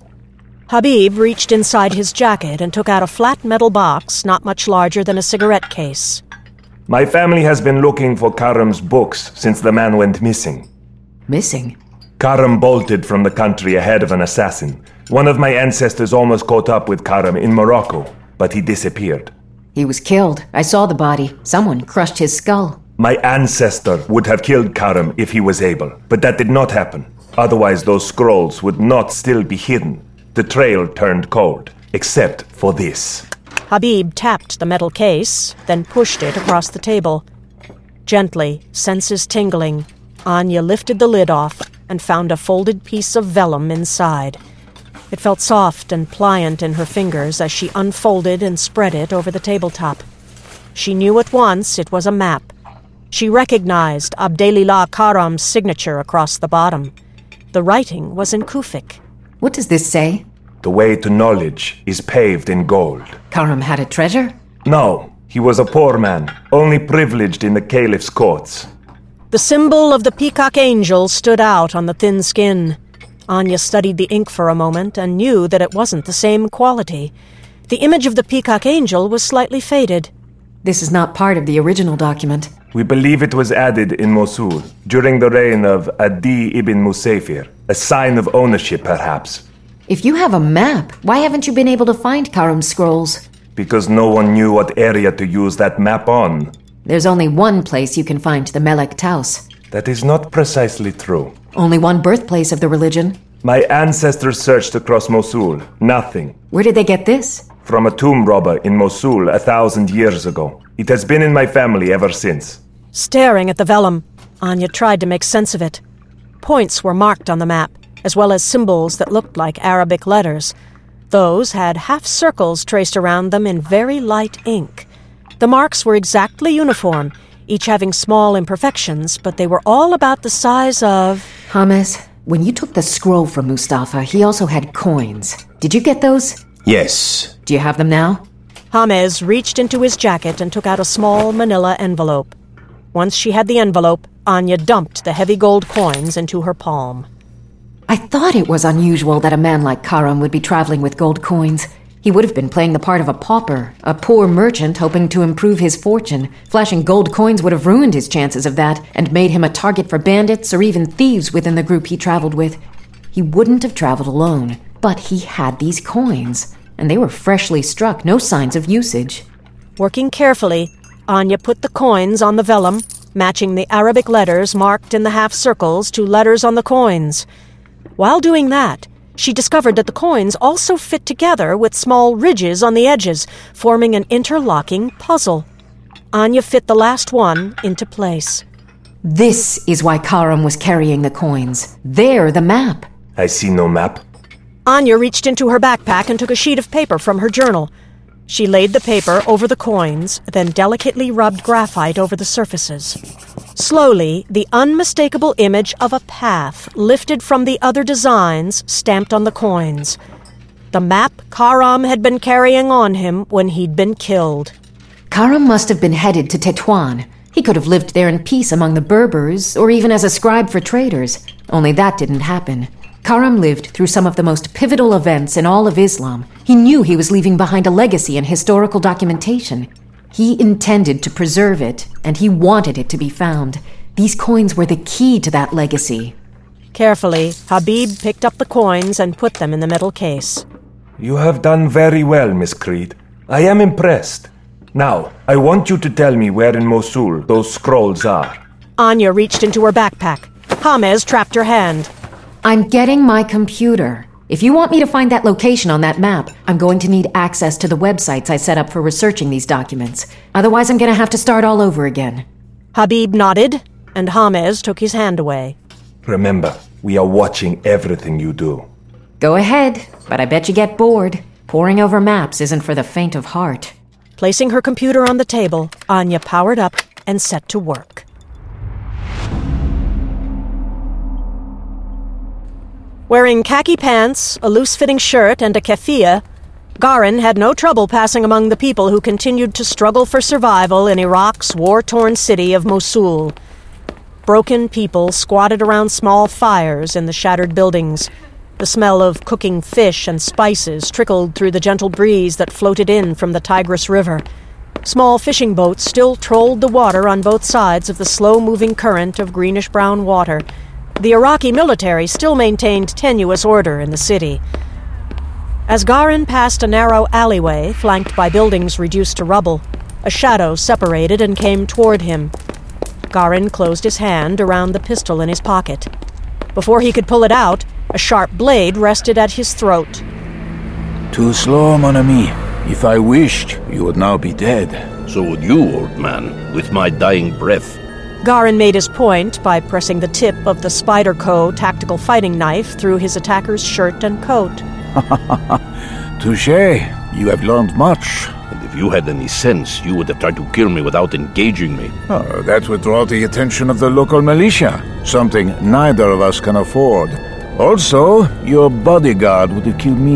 Habib reached inside his jacket and took out a flat metal box not much larger than a cigarette case. My family has been looking for Karam's books since the man went missing. Missing? Karam bolted from the country ahead of an assassin. One of my ancestors almost caught up with Karam in Morocco, but he disappeared. He was killed. I saw the body. Someone crushed his skull. My ancestor would have killed Karam if he was able, but that did not happen. Otherwise, those scrolls would not still be hidden. The trail turned cold, except for this. Habib tapped the metal case, then pushed it across the table. Gently, senses tingling, Anya lifted the lid off and found a folded piece of vellum inside. It felt soft and pliant in her fingers as she unfolded and spread it over the tabletop. She knew at once it was a map. She recognized Abdelillah Karam's signature across the bottom. The writing was in Kufic. What does this say? The way to knowledge is paved in gold. Karam had a treasure? No, he was a poor man, only privileged in the Caliph's courts. The symbol of the peacock angel stood out on the thin skin. Anya studied the ink for a moment and knew that it wasn't the same quality. The image of the peacock angel was slightly faded. This is not part of the original document. We believe it was added in Mosul, during the reign of Adi ibn Musafir, a sign of ownership, perhaps. If you have a map, why haven't you been able to find Karam's scrolls? Because no one knew what area to use that map on. There's only one place you can find the Melek Taus. That is not precisely true. Only one birthplace of the religion? My ancestors searched across Mosul. Nothing. Where did they get this? From a tomb robber in Mosul a thousand years ago. It has been in my family ever since. Staring at the vellum, Anya tried to make sense of it. Points were marked on the map, as well as symbols that looked like Arabic letters. Those had half circles traced around them in very light ink. The marks were exactly uniform, each having small imperfections, but they were all about the size of... James, when you took the scroll from Mustafa, he also had coins. Did you get those? Yes. Do you have them now? James reached into his jacket and took out a small manila envelope. Once she had the envelope, Anya dumped the heavy gold coins into her palm. I thought it was unusual that a man like Karam would be traveling with gold coins. He would have been playing the part of a pauper, a poor merchant hoping to improve his fortune. Flashing gold coins would have ruined his chances of that, and made him a target for bandits or even thieves within the group he traveled with. He wouldn't have traveled alone, but he had these coins, and they were freshly struck, no signs of usage. Working carefully, Anya put the coins on the vellum, matching the Arabic letters marked in the half circles to letters on the coins. While doing that, she discovered that the coins also fit together with small ridges on the edges, forming an interlocking puzzle. Anya fit the last one into place. This is why Karam was carrying the coins. They're the map. I see no map. Anya reached into her backpack and took a sheet of paper from her journal. She laid the paper over the coins, then delicately rubbed graphite over the surfaces. Slowly, the unmistakable image of a path lifted from the other designs stamped on the coins. The map Karam had been carrying on him when he'd been killed. Karam must have been headed to Tetuan. He could have lived there in peace among the Berbers, or even as a scribe for traders. Only that didn't happen. Karam lived through some of the most pivotal events in all of Islam. He knew he was leaving behind a legacy in historical documentation. He intended to preserve it, and he wanted it to be found. These coins were the key to that legacy. Carefully, Habib picked up the coins and put them in the metal case. You have done very well, Miss Creed. I am impressed. Now, I want you to tell me where in Mosul those scrolls are. Anya reached into her backpack. James trapped her hand. I'm getting my computer. If you want me to find that location on that map, I'm going to need access to the websites I set up for researching these documents. Otherwise, I'm going to have to start all over again. Habib nodded, and James took his hand away. Remember, we are watching everything you do. Go ahead, but I bet you get bored. Poring over maps isn't for the faint of heart. Placing her computer on the table, Anya powered up and set to work. Wearing khaki pants, a loose-fitting shirt, and a keffiyeh, Garin had no trouble passing among the people who continued to struggle for survival in Iraq's war-torn city of Mosul. Broken people squatted around small fires in the shattered buildings. The smell of cooking fish and spices trickled through the gentle breeze that floated in from the Tigris River. Small fishing boats still trolled the water on both sides of the slow-moving current of greenish-brown water. The Iraqi military still maintained tenuous order in the city. As Garin passed a narrow alleyway flanked by buildings reduced to rubble, a shadow separated and came toward him. Garin closed his hand around the pistol in his pocket. Before he could pull it out, a sharp blade rested at his throat. Too slow, mon ami. If I wished, you would now be dead. So would you, old man, with my dying breath. Garin made his point by pressing the tip of the Spyderco tactical fighting knife through his attacker's shirt and coat. Touché. You have learned much. And if you had any sense, you would have tried to kill me without engaging me. Oh, that would draw the attention of the local militia, something neither of us can afford. Also, your bodyguard would have killed me.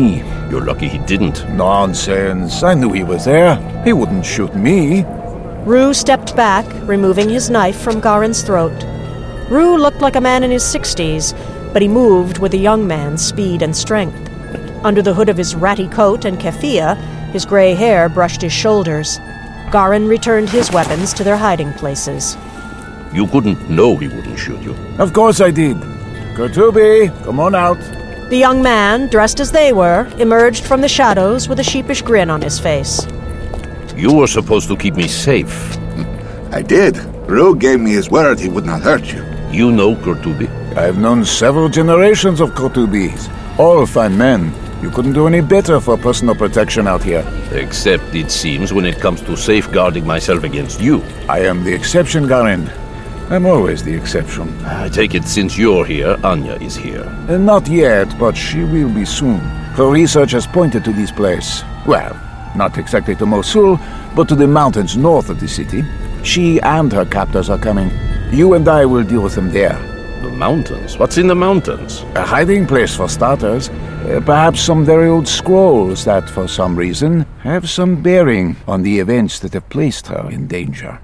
You're lucky he didn't. Nonsense. I knew he was there. He wouldn't shoot me. Rue stepped back, removing his knife from Garin's throat. Rue looked like a man in his sixties, but he moved with a young man's speed and strength. Under the hood of his ratty coat and keffiyeh, his gray hair brushed his shoulders. Garin returned his weapons to their hiding places. You couldn't know he wouldn't shoot you. Of course I did. Kurtubi, come on out. The young man, dressed as they were, emerged from the shadows with a sheepish grin on his face. You were supposed to keep me safe. I did. Rue gave me his word he would not hurt you. You know Kurtubi? I've known several generations of Kurtubis. All fine men. You couldn't do any better for personal protection out here. Except, it seems, when it comes to safeguarding myself against you. I am the exception, Garin. I'm always the exception. I take it since you're here, Anya is here. Uh, not yet, but she will be soon. Her research has pointed to this place. Well, not exactly to Mosul, but to the mountains north of the city. She and her captors are coming. You and I will deal with them there. The mountains? What's in the mountains? A hiding place for starters. Uh, perhaps some very old scrolls that, for some reason, have some bearing on the events that have placed her in danger.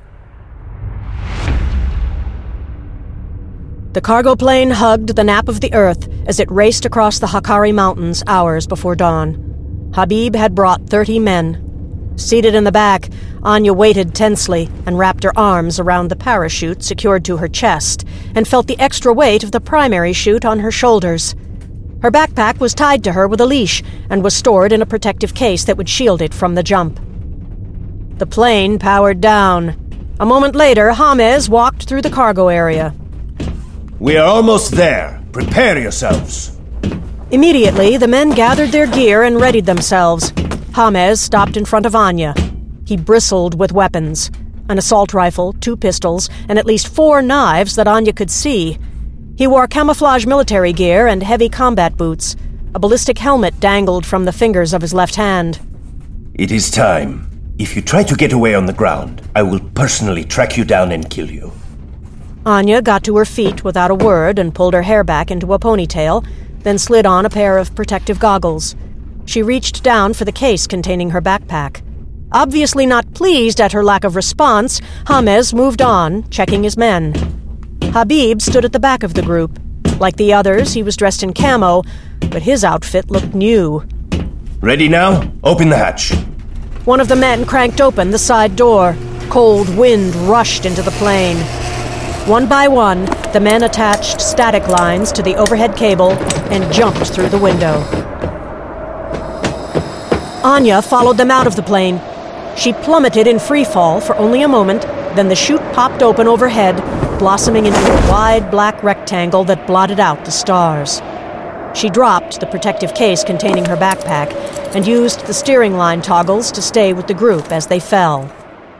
The cargo plane hugged the nap of the earth as it raced across the Hakkari Mountains hours before dawn. Habib had brought thirty men. Seated in the back, Anya waited tensely and wrapped her arms around the parachute secured to her chest and felt the extra weight of the primary chute on her shoulders. Her backpack was tied to her with a leash and was stored in a protective case that would shield it from the jump. The plane powered down. A moment later, James walked through the cargo area. We are almost there. Prepare yourselves. Immediately, the men gathered their gear and readied themselves. James stopped in front of Anya. He bristled with weapons. An assault rifle, two pistols, and at least four knives that Anya could see. He wore camouflage military gear and heavy combat boots. A ballistic helmet dangled from the fingers of his left hand. It is time. If you try to get away on the ground, I will personally track you down and kill you. Anya got to her feet without a word and pulled her hair back into a ponytail, then slid on a pair of protective goggles. She reached down for the case containing her backpack. Obviously not pleased at her lack of response, James moved on, checking his men. Habib stood at the back of the group. Like the others, he was dressed in camo, but his outfit looked new. Ready now? Open the hatch. One of the men cranked open the side door. Cold wind rushed into the plane. One by one, the men attached static lines to the overhead cable and jumped through the window. Anya followed them out of the plane. She plummeted in free fall for only a moment, then the chute popped open overhead, blossoming into a wide black rectangle that blotted out the stars. She dropped the protective case containing her backpack and used the steering line toggles to stay with the group as they fell.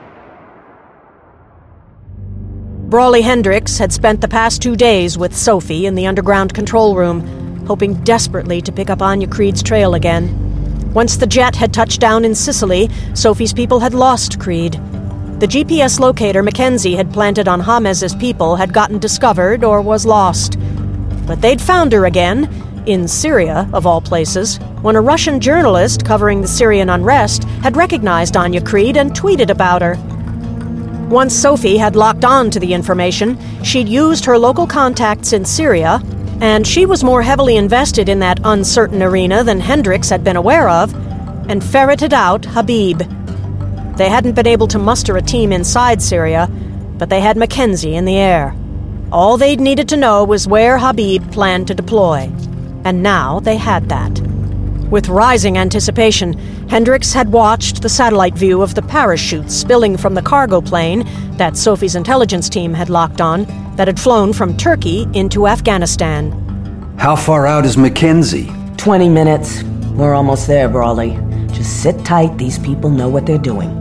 Brawley Hendricks had spent the past two days with Sophie in the underground control room, hoping desperately to pick up Anya Creed's trail again. Once the jet had touched down in Sicily, Sophie's people had lost Creed. The G P S locator Mackenzie had planted on James's people had gotten discovered or was lost. But they'd found her again, in Syria, of all places, when a Russian journalist covering the Syrian unrest had recognized Anya Creed and tweeted about her. Once Sophie had locked on to the information, she'd used her local contacts in Syria, and she was more heavily invested in that uncertain arena than Hendricks had been aware of, and ferreted out Habib. They hadn't been able to muster a team inside Syria, but they had Mackenzie in the air. All they'd needed to know was where Habib planned to deploy, and now they had that. With rising anticipation, Hendricks had watched the satellite view of the parachute spilling from the cargo plane that Sophie's intelligence team had locked on that had flown from Turkey into Afghanistan. How far out is Mackenzie? Twenty minutes. We're almost there, Brawley. Just sit tight. These people know what they're doing.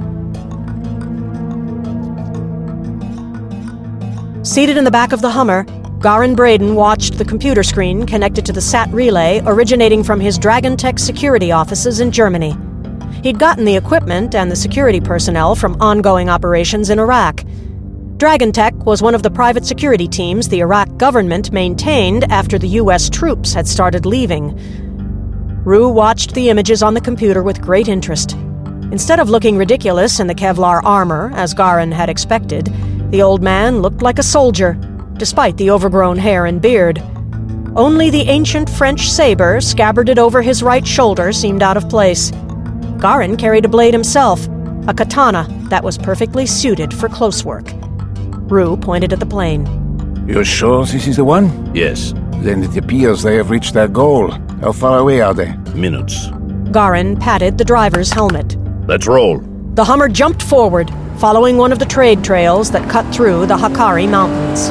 Seated in the back of the Hummer, Garin Braden watched the computer screen connected to the sat relay originating from his DragonTech security offices in Germany. He'd gotten the equipment and the security personnel from ongoing operations in Iraq. DragonTech was one of the private security teams the Iraq government maintained after the U S troops had started leaving. Rue watched the images on the computer with great interest. Instead of looking ridiculous in the Kevlar armor, as Garin had expected, the old man looked like a soldier, despite the overgrown hair and beard. Only the ancient French saber scabbarded over his right shoulder seemed out of place. Garin carried a blade himself, a katana that was perfectly suited for close work. Rue pointed at the plane. You're sure this is the one? Yes. Then it appears they have reached their goal. How far away are they? Minutes. Garin patted the driver's helmet. Let's roll. The Hummer jumped forward, following one of the trade trails that cut through the Hakari Mountains.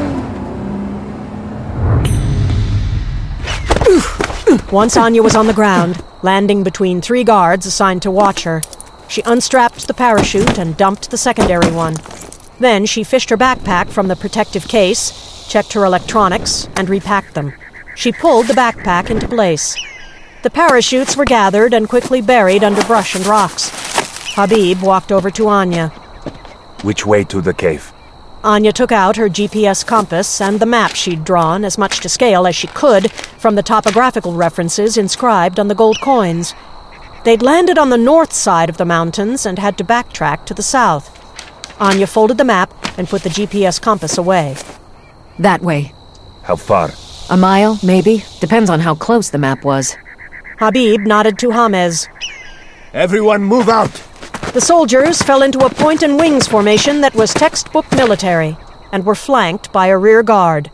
Once Anya was on the ground, landing between three guards assigned to watch her, she unstrapped the parachute and dumped the secondary one. Then she fished her backpack from the protective case, checked her electronics, and repacked them. She pulled the backpack into place. The parachutes were gathered and quickly buried under brush and rocks. Habib walked over to Anya. Which way to the cave? Anya took out her G P S compass and the map she'd drawn, as much to scale as she could, from the topographical references inscribed on the gold coins. They'd landed on the north side of the mountains and had to backtrack to the south. Anya folded the map and put the G P S compass away. That way. How far? A mile, maybe. Depends on how close the map was. Habib nodded to Hamez. Everyone move out! The soldiers fell into a point and wings formation that was textbook military, and were flanked by a rear guard.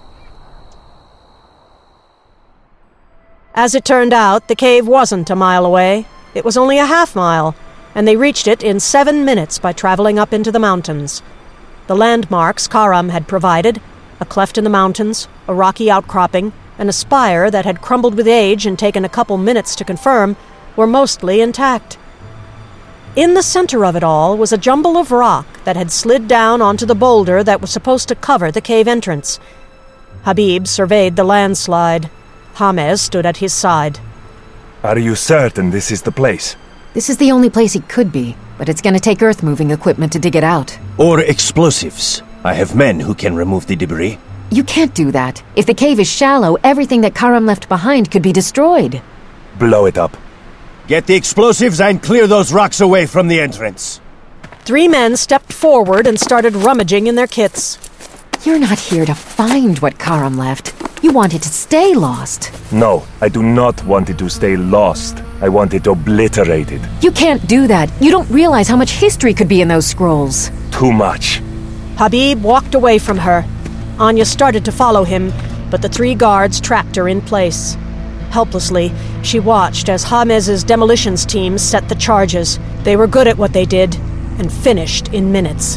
As it turned out, the cave wasn't a mile away. It was only a half mile, and they reached it in seven minutes by traveling up into the mountains. The landmarks Karam had provided, a cleft in the mountains, a rocky outcropping, and a spire that had crumbled with age and taken a couple minutes to confirm, were mostly intact. In the center of it all was a jumble of rock that had slid down onto the boulder that was supposed to cover the cave entrance. Habib surveyed the landslide. Hamez stood at his side. Are you certain this is the place? This is the only place it could be, but it's gonna take earth-moving equipment to dig it out. Or explosives. I have men who can remove the debris. You can't do that. If the cave is shallow, everything that Karam left behind could be destroyed. Blow it up. Get the explosives and clear those rocks away from the entrance. Three men stepped forward and started rummaging in their kits. You're not here to find what Karam left. You want it to stay lost. No, I do not want it to stay lost. I want it obliterated. You can't do that. You don't realize how much history could be in those scrolls. Too much. Habib walked away from her. Anya started to follow him, but the three guards trapped her in place. Helplessly, she watched as Hamez's demolitions team set the charges. They were good at what they did, and finished in minutes.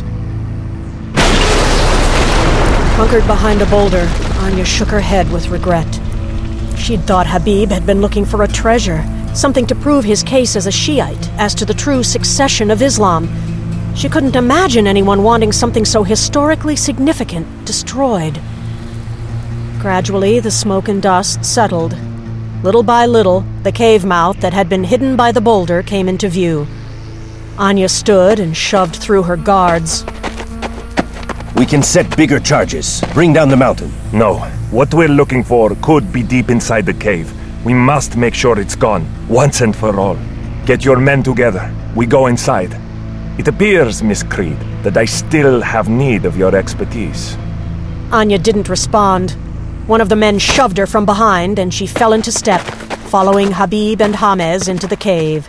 Hunkered behind a boulder, Anya shook her head with regret. She'd thought Habib had been looking for a treasure, something to prove his case as a Shiite, as to the true succession of Islam. She couldn't imagine anyone wanting something so historically significant destroyed. Gradually, the smoke and dust settled. Little by little, the cave mouth that had been hidden by the boulder came into view. Anya stood and shoved through her guards. We can set bigger charges. Bring down the mountain. No. What we're looking for could be deep inside the cave. We must make sure it's gone, once and for all. Get your men together. We go inside. It appears, Miss Creed, that I still have need of your expertise. Anya didn't respond. One of the men shoved her from behind, and she fell into step, following Habib and Hamez into the cave.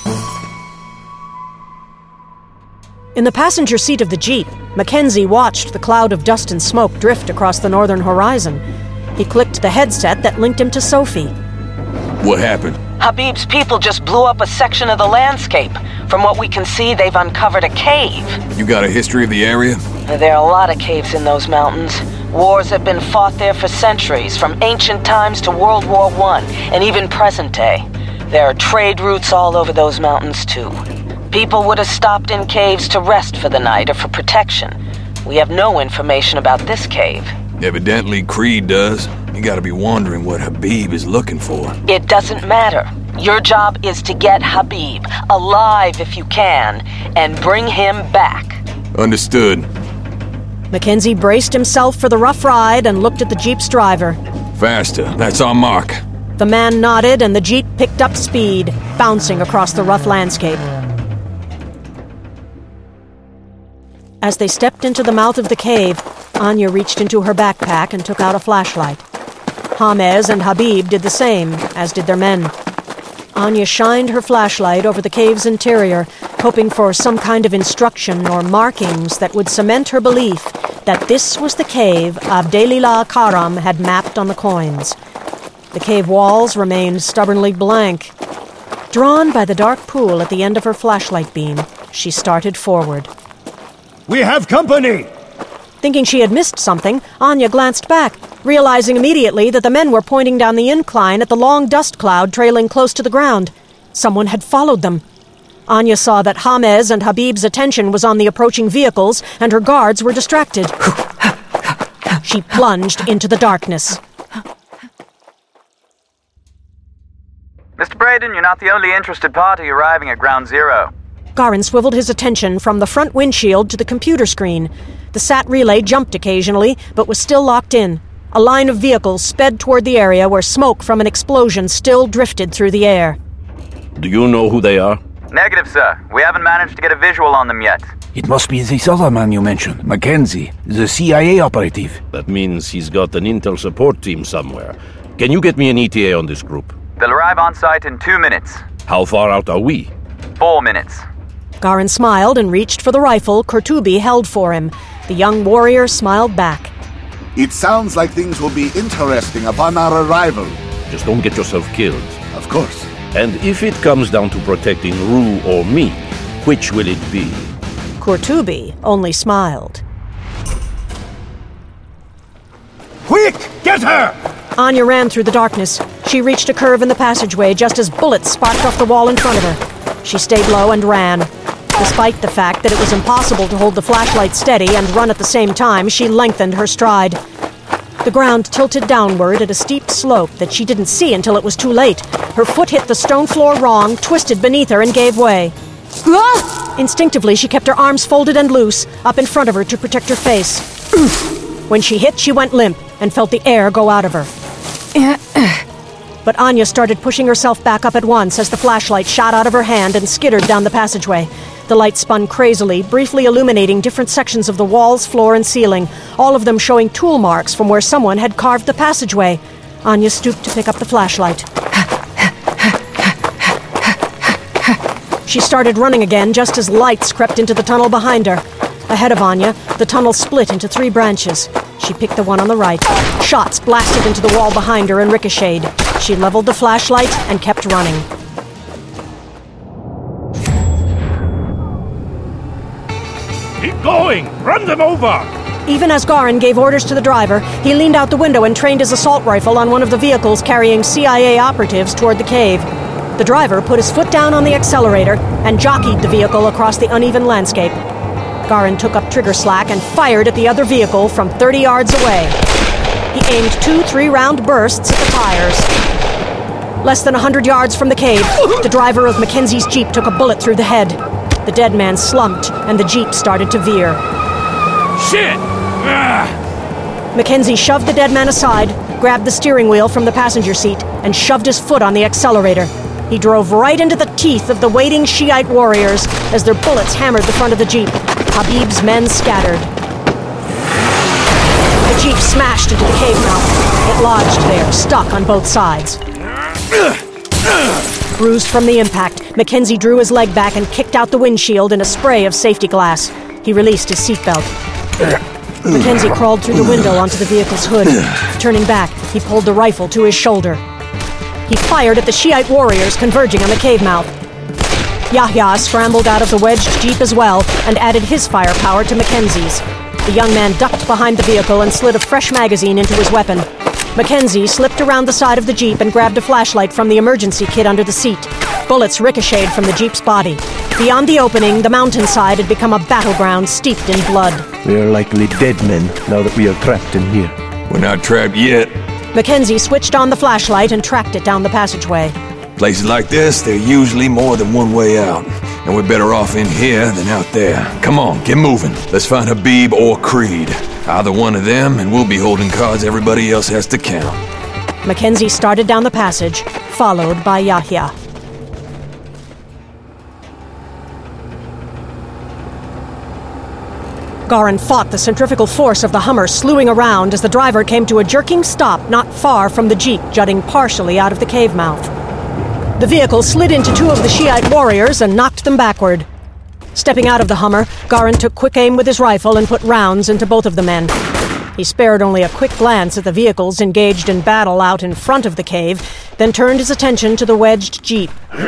In the passenger seat of the Jeep, Mackenzie watched the cloud of dust and smoke drift across the northern horizon. He clicked the headset that linked him to Sophie. What happened? Habib's people just blew up a section of the landscape. From what we can see, they've uncovered a cave. You got a history of the area? There are a lot of caves in those mountains. Wars have been fought there for centuries, from ancient times to World War One, and even present day. There are trade routes all over those mountains, too. People would have stopped in caves to rest for the night or for protection. We have no information about this cave. Evidently, Creed does. You gotta be wondering what Habib is looking for. It doesn't matter. Your job is to get Habib, alive if you can, and bring him back. Understood. Mackenzie braced himself for the rough ride and looked at the Jeep's driver. Faster. That's our mark. The man nodded and the jeep picked up speed, bouncing across the rough landscape. As they stepped into the mouth of the cave, Anya reached into her backpack and took out a flashlight. James and Habib did the same, as did their men. Anya shined her flashlight over the cave's interior, hoping for some kind of instruction or markings that would cement her belief that this was the cave Abdelillah Karam had mapped on the coins. The cave walls remained stubbornly blank. Drawn by the dark pool at the end of her flashlight beam, she started forward. We have company! Thinking she had missed something, Anya glanced back, realizing immediately that the men were pointing down the incline at the long dust cloud trailing close to the ground. Someone had followed them. Anya saw that James and Habib's attention was on the approaching vehicles, and her guards were distracted. She plunged into the darkness. Mister Braden, you're not the only interested party arriving at Ground Zero. Garin swiveled his attention from the front windshield to the computer screen. The sat relay jumped occasionally, but was still locked in. A line of vehicles sped toward the area where smoke from an explosion still drifted through the air. Do you know who they are? Negative, sir. We haven't managed to get a visual on them yet. It must be this other man you mentioned, Mackenzie, the C I A operative. That means he's got an intel support team somewhere. Can you get me an E T A on this group? They'll arrive on site in two minutes. How far out are we? Four minutes. Garin smiled and reached for the rifle Kurtubi held for him. The young warrior smiled back. It sounds like things will be interesting upon our arrival. Just don't get yourself killed. Of course. And if it comes down to protecting Rue or me, which will it be? Kurtubi only smiled. Quick! Get her! Anya ran through the darkness. She reached a curve in the passageway just as bullets sparked off the wall in front of her. She stayed low and ran. Despite the fact that it was impossible to hold the flashlight steady and run at the same time, she lengthened her stride. The ground tilted downward at a steep slope that she didn't see until it was too late. Her foot hit the stone floor wrong, twisted beneath her, and gave way. Ah! Instinctively, she kept her arms folded and loose, up in front of her to protect her face. When she hit, she went limp and felt the air go out of her. But Anya started pushing herself back up at once as the flashlight shot out of her hand and skittered down the passageway. The light spun crazily, briefly illuminating different sections of the walls, floor, and ceiling, all of them showing tool marks from where someone had carved the passageway. Anya stooped to pick up the flashlight. She started running again just as lights crept into the tunnel behind her. Ahead of Anya, the tunnel split into three branches. She picked the one on the right. Shots blasted into the wall behind her and ricocheted. She leveled the flashlight and kept running. Keep going! Run them over! Even as Garin gave orders to the driver, he leaned out the window and trained his assault rifle on one of the vehicles carrying C I A operatives toward the cave. The driver put his foot down on the accelerator and jockeyed the vehicle across the uneven landscape. Garin took up trigger slack and fired at the other vehicle from thirty yards away. He aimed two three-round bursts at the tires. Less than a hundred yards from the cave, the driver of Mackenzie's jeep took a bullet through the head. The dead man slumped, and the jeep started to veer. Shit! Ah! Mackenzie shoved the dead man aside, grabbed the steering wheel from the passenger seat, and shoved his foot on the accelerator. He drove right into the teeth of the waiting Shiite warriors as their bullets hammered the front of the jeep. Habib's men scattered. The jeep smashed into the cave mouth. It lodged there, stuck on both sides. Bruised from the impact, Mackenzie drew his leg back and kicked out the windshield in a spray of safety glass. He released his seatbelt. Mackenzie crawled through the window onto the vehicle's hood. Turning back, he pulled the rifle to his shoulder. He fired at the Shiite warriors converging on the cave mouth. Yahya scrambled out of the wedged jeep as well and added his firepower to Mackenzie's. The young man ducked behind the vehicle and slid a fresh magazine into his weapon. Mackenzie slipped around the side of the jeep and grabbed a flashlight from the emergency kit under the seat. Bullets ricocheted from the jeep's body. Beyond the opening, the mountainside had become a battleground steeped in blood. We are likely dead men now that we are trapped in here. We're not trapped yet. Mackenzie switched on the flashlight and tracked it down the passageway. Places like this, there are usually more than one way out. And we're better off in here than out there. Come on, get moving. Let's find Habib or Creed. Either one of them, and we'll be holding cards everybody else has to count. Mackenzie started down the passage, followed by Yahya. Garin fought the centrifugal force of the Hummer slewing around as the driver came to a jerking stop not far from the jeep jutting partially out of the cave mouth. The vehicle slid into two of the Shiite warriors and knocked them backward. Stepping out of the Hummer, Garin took quick aim with his rifle and put rounds into both of the men. He spared only a quick glance at the vehicles engaged in battle out in front of the cave, then turned his attention to the wedged jeep.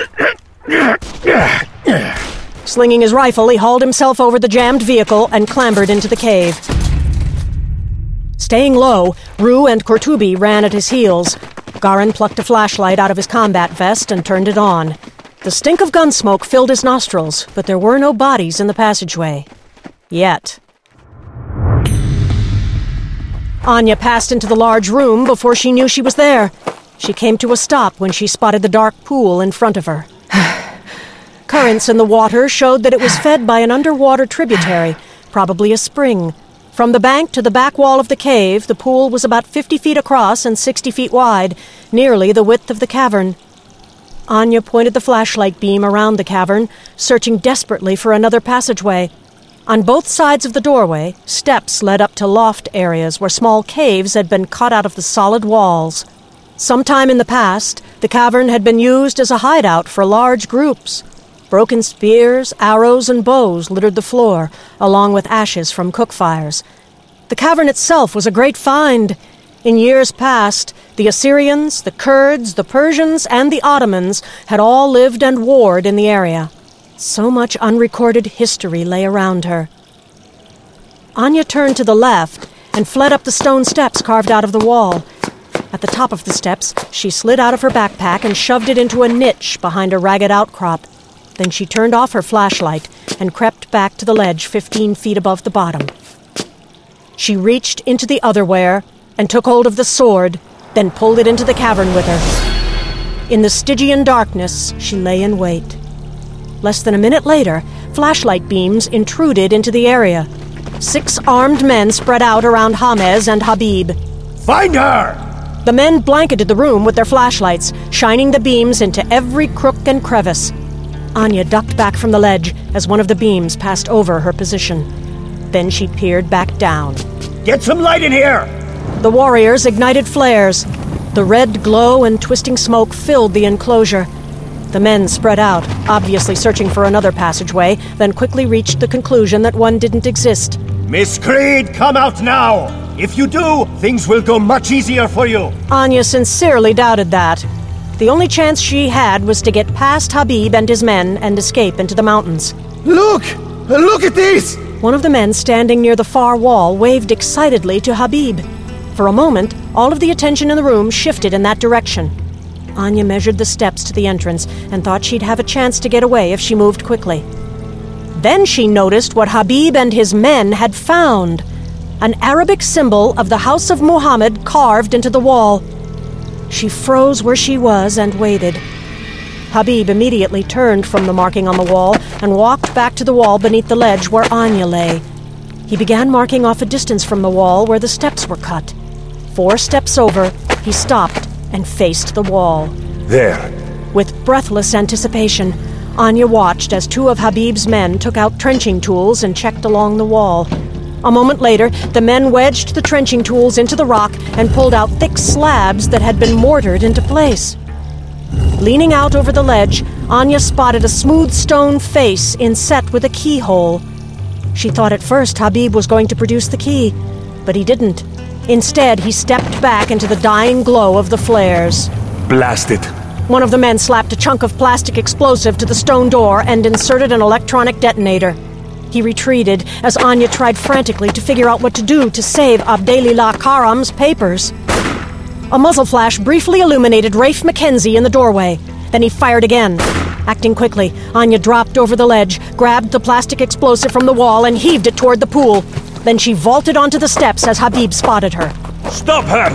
Slinging his rifle, he hauled himself over the jammed vehicle and clambered into the cave. Staying low, Rue and Kortubi ran at his heels. Garin plucked a flashlight out of his combat vest and turned it on. The stink of gun smoke filled his nostrils, but there were no bodies in the passageway. Yet. Anya passed into the large room before she knew she was there. She came to a stop when she spotted the dark pool in front of her. Currents in the water showed that it was fed by an underwater tributary, probably a spring. From the bank to the back wall of the cave, the pool was about fifty feet across and sixty feet wide, nearly the width of the cavern. Anya pointed the flashlight beam around the cavern, searching desperately for another passageway. On both sides of the doorway, steps led up to loft areas where small caves had been cut out of the solid walls. Sometime in the past, the cavern had been used as a hideout for large groups. Broken spears, arrows, and bows littered the floor, along with ashes from cook fires. The cavern itself was a great find. In years past, the Assyrians, the Kurds, the Persians, and the Ottomans had all lived and warred in the area. So much unrecorded history lay around her. Anya turned to the left and fled up the stone steps carved out of the wall. At the top of the steps, she slid out of her backpack and shoved it into a niche behind a ragged outcrop. Then she turned off her flashlight and crept back to the ledge fifteen feet above the bottom. She reached into the otherware and took hold of the sword, then pulled it into the cavern with her. In the Stygian darkness, she lay in wait. Less than a minute later, flashlight beams intruded into the area. Six armed men spread out around Hamez and Habib. Find her! The men blanketed the room with their flashlights, shining the beams into every crook and crevice. Anya ducked back from the ledge as one of the beams passed over her position. Then she peered back down. Get some light in here! The warriors ignited flares. The red glow and twisting smoke filled the enclosure. The men spread out, obviously searching for another passageway, then quickly reached the conclusion that one didn't exist. Miss Creed, come out now! If you do, things will go much easier for you. Anya sincerely doubted that. The only chance she had was to get past Habib and his men and escape into the mountains. Look! Look at this! One of the men standing near the far wall waved excitedly to Habib. For a moment, all of the attention in the room shifted in that direction. Anya measured the steps to the entrance and thought she'd have a chance to get away if she moved quickly. Then she noticed what Habib and his men had found. An Arabic symbol of the House of Muhammad carved into the wall. She froze where she was and waited. Habib immediately turned from the marking on the wall and walked back to the wall beneath the ledge where Anya lay. He began marking off a distance from the wall where the steps were cut. Four steps over, he stopped and faced the wall. There. With breathless anticipation, Anya watched as two of Habib's men took out trenching tools and checked along the wall. A moment later, the men wedged the trenching tools into the rock and pulled out thick slabs that had been mortared into place. Leaning out over the ledge, Anya spotted a smooth stone face inset with a keyhole. She thought at first Habib was going to produce the key, but he didn't. Instead, he stepped back into the dying glow of the flares. Blast it. One of the men slapped a chunk of plastic explosive to the stone door and inserted an electronic detonator. He retreated as Anya tried frantically to figure out what to do to save Abdelillah Karam's papers. A muzzle flash briefly illuminated Rafe Mackenzie in the doorway. Then he fired again. Acting quickly, Anya dropped over the ledge, grabbed the plastic explosive from the wall, and heaved it toward the pool. Then she vaulted onto the steps as Habib spotted her. Stop her!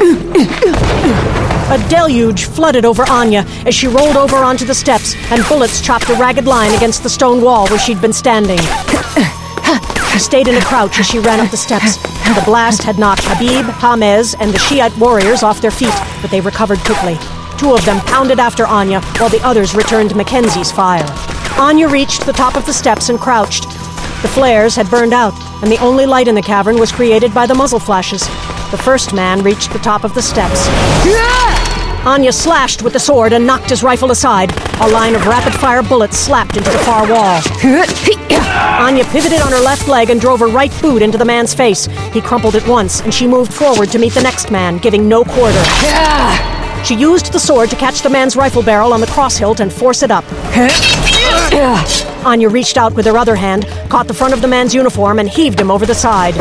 A deluge flooded over Anya as she rolled over onto the steps, and bullets chopped a ragged line against the stone wall where she'd been standing. She stayed in a crouch as she ran up the steps. The blast had knocked Habib, Hamez, and the Shiite warriors off their feet, but they recovered quickly. Two of them pounded after Anya, while the others returned Mackenzie's fire. Anya reached the top of the steps and crouched. The flares had burned out, and the only light in the cavern was created by the muzzle flashes. The first man reached the top of the steps. Anya slashed with the sword and knocked his rifle aside. A line of rapid-fire bullets slapped into the far wall. Anya pivoted on her left leg and drove her right boot into the man's face. He crumpled at once, and she moved forward to meet the next man, giving no quarter. She used the sword to catch the man's rifle barrel on the crosshilt and force it up. Anya reached out with her other hand, caught the front of the man's uniform, and heaved him over the side.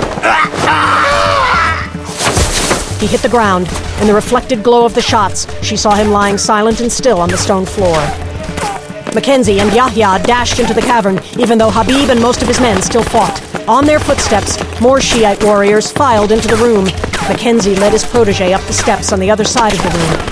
He hit the ground. In the reflected glow of the shots, she saw him lying silent and still on the stone floor. Mackenzie and Yahya dashed into the cavern, even though Habib and most of his men still fought. On their footsteps, more Shiite warriors filed into the room. Mackenzie led his protege up the steps on the other side of the room.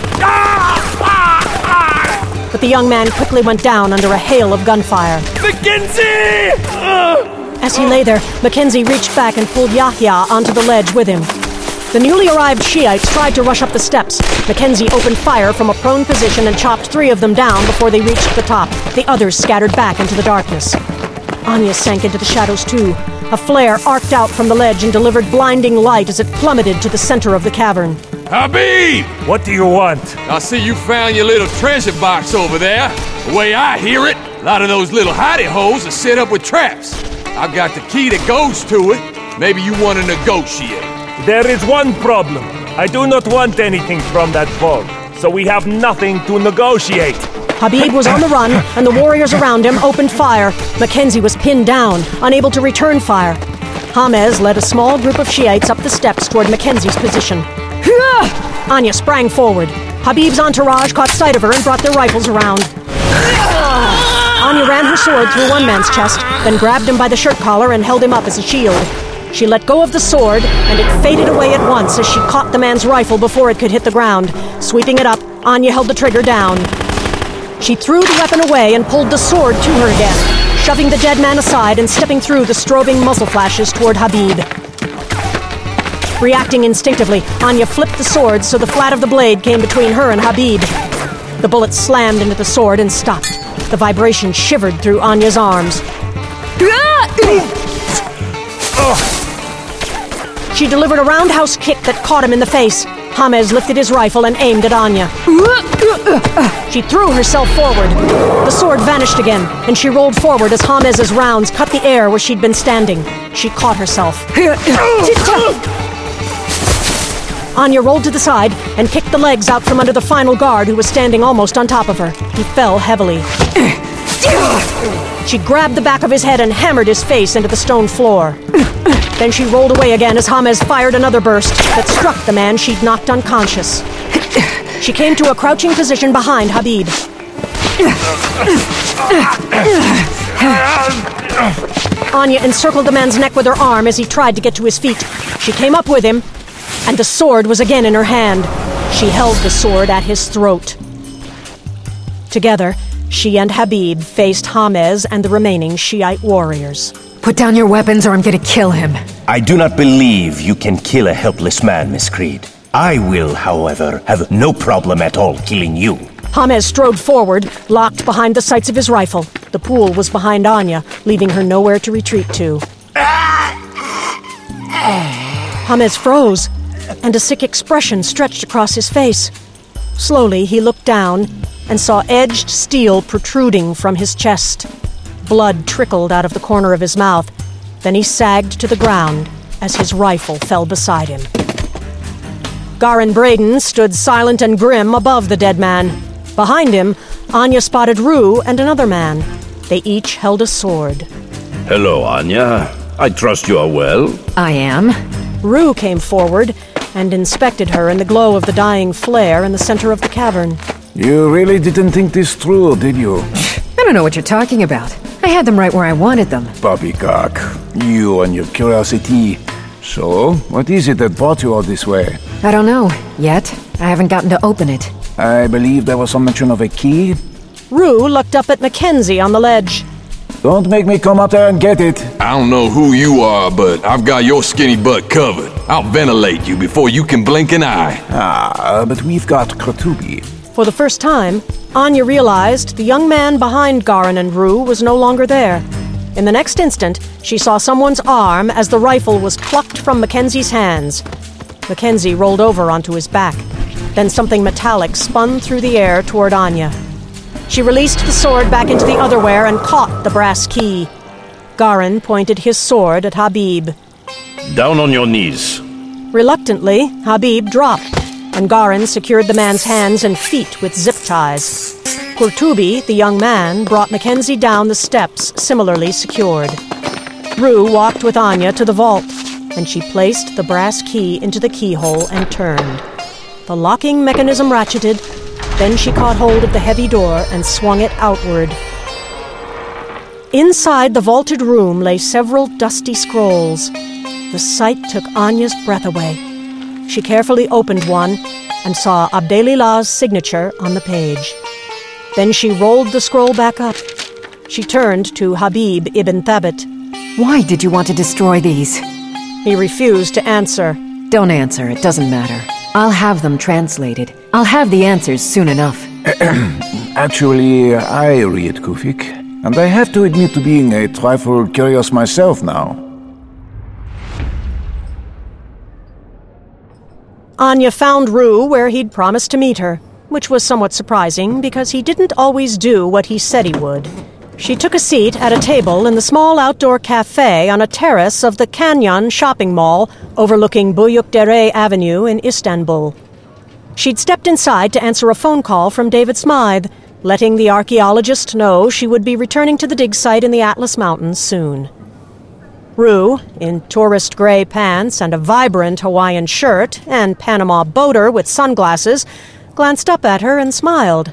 But the young man quickly went down under a hail of gunfire. Mackenzie! As he lay there, Mackenzie reached back and pulled Yahya onto the ledge with him. The newly arrived Shiites tried to rush up the steps. Mackenzie opened fire from a prone position and chopped three of them down before they reached the top. The others scattered back into the darkness. Anya sank into the shadows too. A flare arced out from the ledge and delivered blinding light as it plummeted to the center of the cavern. Habib! What do you want? I see you found your little treasure box over there. The way I hear it, a lot of those little hidey holes are set up with traps. I've got the key that goes to it. Maybe you want to negotiate. There is one problem. I do not want anything from that vault, so we have nothing to negotiate. Habib was on the run, and the warriors around him opened fire. Mackenzie was pinned down, unable to return fire. Hamez led a small group of Shiites up the steps toward Mackenzie's position. Anya sprang forward. Habib's entourage caught sight of her and brought their rifles around. Anya ran her sword through one man's chest, then grabbed him by the shirt collar and held him up as a shield. She let go of the sword, and it faded away at once as she caught the man's rifle before it could hit the ground. Sweeping it up, Anya held the trigger down. She threw the weapon away and pulled the sword to her again, shoving the dead man aside and stepping through the strobing muzzle flashes toward Habib. Reacting instinctively, Anya flipped the sword so the flat of the blade came between her and Habib. The bullet slammed into the sword and stopped. The vibration shivered through Anya's arms. She delivered a roundhouse kick that caught him in the face. Hamez lifted his rifle and aimed at Anya. She threw herself forward. The sword vanished again, and she rolled forward as Hamez's rounds cut the air where she'd been standing. She caught herself. Anya rolled to the side and kicked the legs out from under the final guard who was standing almost on top of her. He fell heavily. She grabbed the back of his head and hammered his face into the stone floor. Then she rolled away again as Hamez fired another burst that struck the man she'd knocked unconscious. She came to a crouching position behind Habib. Anya encircled the man's neck with her arm as he tried to get to his feet. She came up with him, and the sword was again in her hand. She held the sword at his throat. Together, she and Habib faced Hamez and the remaining Shiite warriors. Put down your weapons or I'm gonna kill him. I do not believe you can kill a helpless man, Miss Creed. I will, however, have no problem at all killing you. Hamez strode forward, locked behind the sights of his rifle. The pool was behind Anya, leaving her nowhere to retreat to. Hamez froze, and a sick expression stretched across his face. Slowly, he looked down and saw edged steel protruding from his chest. Blood trickled out of the corner of his mouth. Then he sagged to the ground as his rifle fell beside him. Garin Braden stood silent and grim above the dead man. Behind him, Anya spotted Rue and another man. They each held a sword. Hello, Anya. I trust you are well. I am. Rue came forward and inspected her in the glow of the dying flare in the center of the cavern. You really didn't think this through, did you? I don't know what you're talking about. I had them right where I wanted them. Poppycock, you and your curiosity. So, what is it that brought you all this way? I don't know, yet. I haven't gotten to open it. I believe there was some mention of a key. Rue looked up at Mackenzie on the ledge. Don't make me come out there and get it. I don't know who you are, but I've got your skinny butt covered. I'll ventilate you before you can blink an eye. Ah, but we've got Krotubi. For the first time, Anya realized the young man behind Garin and Rue was no longer there. In the next instant, she saw someone's arm as the rifle was plucked from Mackenzie's hands. Mackenzie rolled over onto his back. Then something metallic spun through the air toward Anya. She released the sword back into the otherware and caught the brass key. Garin pointed his sword at Habib. Down on your knees. Reluctantly, Habib dropped, and Garin secured the man's hands and feet with zip ties. Kurtubi, the young man, brought Mackenzie down the steps, similarly secured. Rue walked with Anya to the vault, and she placed the brass key into the keyhole and turned. The locking mechanism ratcheted, then she caught hold of the heavy door and swung it outward. Inside the vaulted room lay several dusty scrolls. The sight took Anya's breath away. She carefully opened one and saw Abdelilah's signature on the page. Then she rolled the scroll back up. She turned to Habib ibn Thabit. Why did you want to destroy these? He refused to answer. Don't answer, it doesn't matter. I'll have them translated. I'll have the answers soon enough. Actually, I read Kufik, and I have to admit to being a trifle curious myself now. Anya found Rue where he'd promised to meet her, which was somewhat surprising because he didn't always do what he said he would. She took a seat at a table in the small outdoor cafe on a terrace of the Canyon shopping mall overlooking Büyükdere Avenue in Istanbul. She'd stepped inside to answer a phone call from David Smythe, letting the archaeologist know she would be returning to the dig site in the Atlas Mountains soon. Rue, in tourist gray pants and a vibrant Hawaiian shirt and Panama boater with sunglasses, glanced up at her and smiled.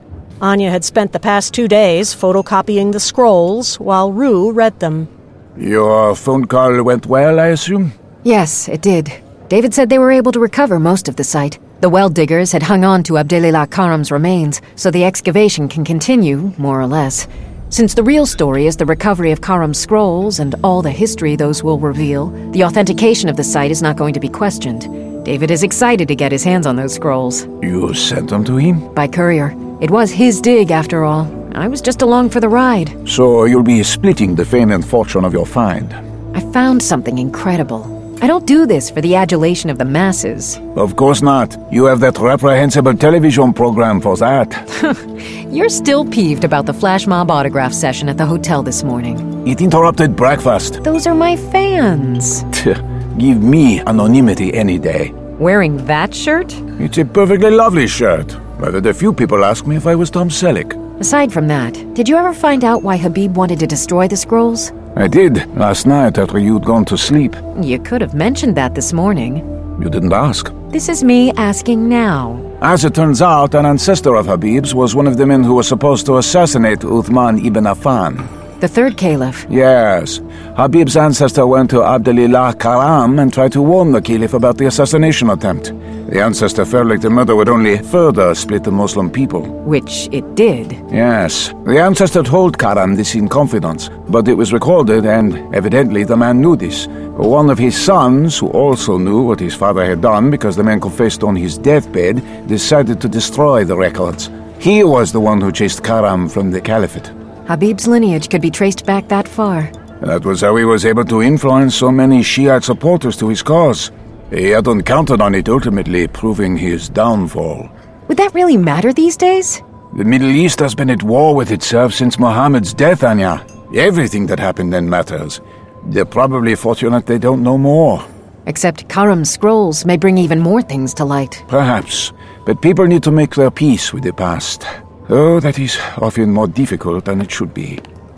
Anya had spent the past two days photocopying the scrolls while Rue read them. Your phone call went well, I assume? Yes, it did. David said they were able to recover most of the site. The well diggers had hung on to Abdelillah Karam's remains, so the excavation can continue, more or less. Since the real story is the recovery of Karam's scrolls and all the history those will reveal, the authentication of the site is not going to be questioned. David is excited to get his hands on those scrolls. You sent them to him? By courier. It was his dig, after all. I was just along for the ride. So you'll be splitting the fame and fortune of your find. I found something incredible. I don't do this for the adulation of the masses. Of course not. You have that reprehensible television program for that. You're still peeved about the flash mob autograph session at the hotel this morning. It interrupted breakfast. Those are my fans. Give me anonymity any day. Wearing that shirt? It's a perfectly lovely shirt. I've had a few people ask me if I was Tom Selleck. Aside from that, did you ever find out why Habib wanted to destroy the scrolls? I did, last night after you'd gone to sleep. You could have mentioned that this morning. You didn't ask. This is me asking now. As it turns out, an ancestor of Habib's was one of the men who was supposed to assassinate Uthman ibn Affan. The third caliph? Yes. Habib's ancestor went to Abdelillah Karam and tried to warn the caliph about the assassination attempt. The ancestor felt like the murder would only further split the Muslim people. Which it did. Yes. The ancestor told Karam this in confidence, but it was recorded and evidently the man knew this. One of his sons, who also knew what his father had done because the man confessed on his deathbed, decided to destroy the records. He was the one who chased Karam from the caliphate. Habib's lineage could be traced back that far. That was how he was able to influence so many Shiite supporters to his cause. He hadn't counted on it ultimately proving his downfall. Would that really matter these days? The Middle East has been at war with itself since Muhammad's death, Anya. Everything that happened then matters. They're probably fortunate they don't know more. Except Karam's scrolls may bring even more things to light. Perhaps. But people need to make their peace with the past. Oh, that is often more difficult than it should be.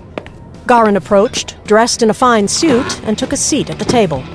Garin approached, dressed in a fine suit, and took a seat at the table.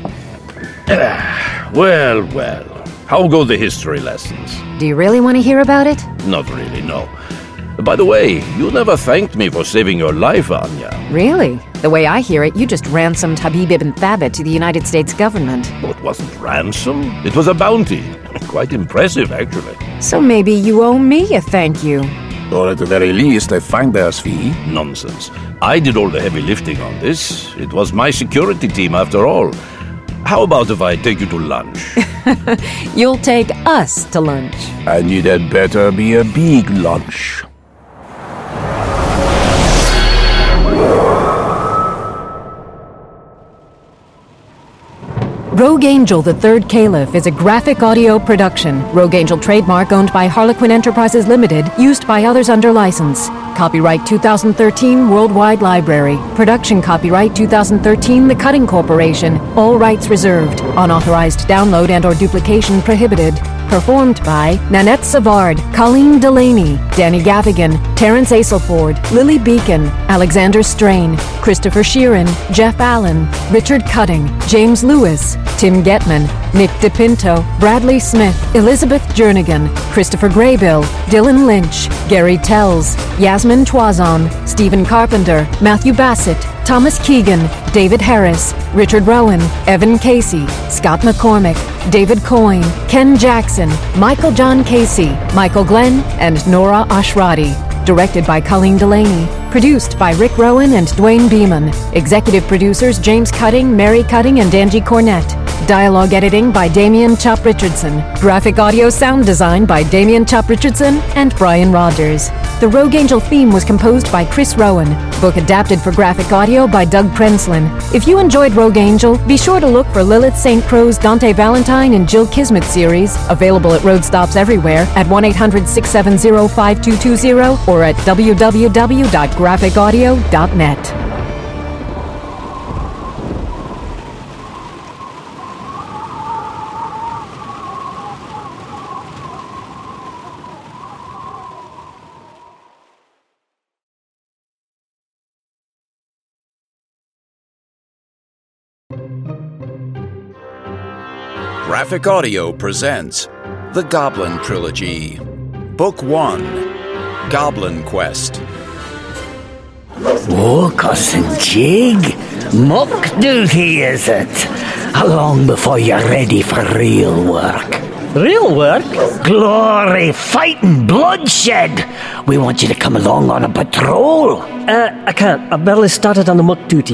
Well, well. How go the history lessons? Do you really want to hear about it? Not really, no. By the way, you never thanked me for saving your life, Anya. Really? The way I hear it, you just ransomed Habib ibn Thabit to the United States government. Well, it wasn't ransom. It was a bounty. Quite impressive, actually. So maybe you owe me a thank you. Or at the very least, a finder's fee. Nonsense. I did all the heavy lifting on this. It was my security team after all. How about if I take you to lunch? You'll take us to lunch. And it had better be a big lunch. Rogue Angel, the Third Caliph is a graphic audio production. Rogue Angel trademark owned by Harlequin Enterprises Limited, used by others under license. Copyright two thousand thirteen Worldwide Library. Production copyright two thousand thirteen The Cutting Corporation. All rights reserved. Unauthorized download and or duplication prohibited. Performed by Nanette Savard, Colleen Delaney, Danny Gaffigan, Terrence Aselford, Lily Beacon, Alexander Strain, Christopher Sheeran, Jeff Allen, Richard Cutting, James Lewis, Tim Getman, Nick DePinto, Bradley Smith, Elizabeth Jernigan, Christopher Graybill, Dylan Lynch, Gary Tells, Yasmin Twazon, Stephen Carpenter, Matthew Bassett, Thomas Keegan, David Harris, Richard Rowan, Evan Casey, Scott McCormick, David Coyne, Ken Jackson, Michael John Casey, Michael Glenn, and Nora Ashrati. Directed by Colleen Delaney. Produced by Rick Rowan and Dwayne Beeman. Executive producers James Cutting, Mary Cutting, and Angie Cornett. Dialogue editing by Damian Chop Richardson. Graphic audio sound design by Damian Chop Richardson and Brian Rogers. The Rogue Angel theme was composed by Chris Rowan. Book adapted for graphic audio by Doug Prenslin. If you enjoyed Rogue Angel, be sure to look for Lilith Saint Crow's Dante Valentine and Jill Kismet series, available at road stops everywhere at one eight hundred six seven zero five two two zero or at w w w dot graphic audio dot net. Graphic Audio presents The Goblin Trilogy. Book one, Goblin Quest. Oh, Cousin Jig, muck duty is it? How long before you're ready for real work? Real work? Glory, fighting, bloodshed. We want you to come along on a patrol. Uh, I can't. I've barely started on the muck duty.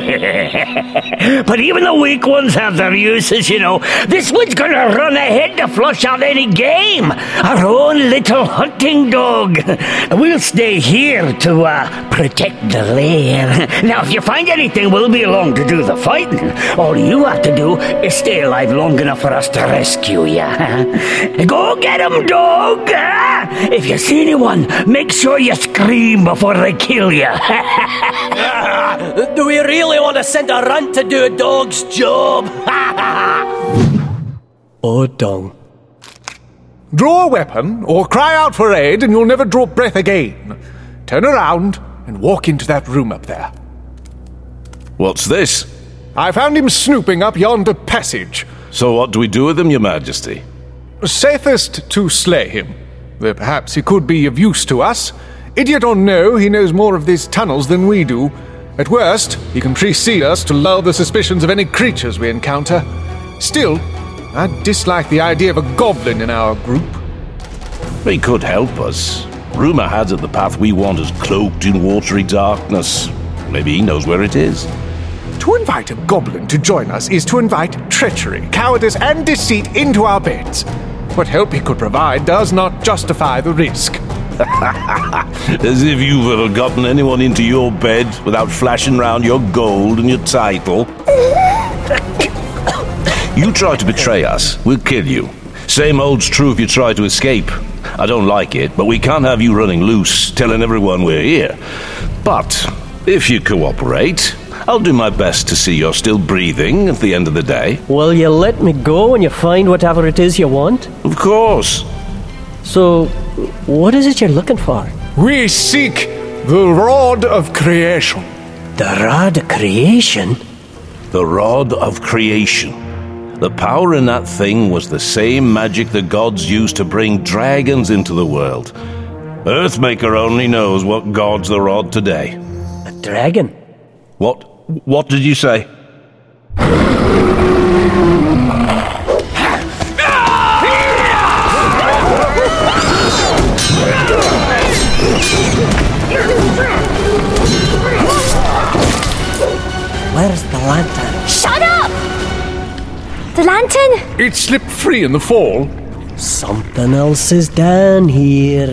But even the weak ones have their uses, you know. This one's gonna run ahead to flush out any game. Our own little hunting dog. We'll stay here to uh, protect the lair. Now, if you find anything, we'll be along to do the fighting. All you have to do is stay alive long enough for us to rescue you. Go get him, dog! If you see anyone, make sure you scream before they kill you. Do we really want to send a runt to do a dog's job? Oh, dong. Draw a weapon or cry out for aid and you'll never draw breath again. Turn around and walk into that room up there. What's this? I found him snooping up yonder passage. So what do we do with him, Your Majesty? Safest to slay him. Though perhaps he could be of use to us. Idiot or no, he knows more of these tunnels than we do. At worst, he can precede us to lull the suspicions of any creatures we encounter. Still, I dislike the idea of a goblin in our group. He could help us. Rumour has it the path we want is cloaked in watery darkness. Maybe he knows where it is. To invite a goblin to join us is to invite treachery, cowardice, and deceit into our beds. What help he could provide does not justify the risk. As if you've ever gotten anyone into your bed without flashing round your gold and your title. You try to betray us, we'll kill you. Same holds true if you try to escape. I don't like it, but we can't have you running loose, telling everyone we're here. But if you cooperate, I'll do my best to see you're still breathing at the end of the day. Will you let me go when you find whatever it is you want? Of course. So, what is it you're looking for? We seek the Rod of Creation. The Rod of Creation? The Rod of Creation. The power in that thing was the same magic the gods used to bring dragons into the world. Earthmaker only knows what god's the rod today. A dragon? What? What did you say? lantern? It slipped free in the fall. Something else is down here.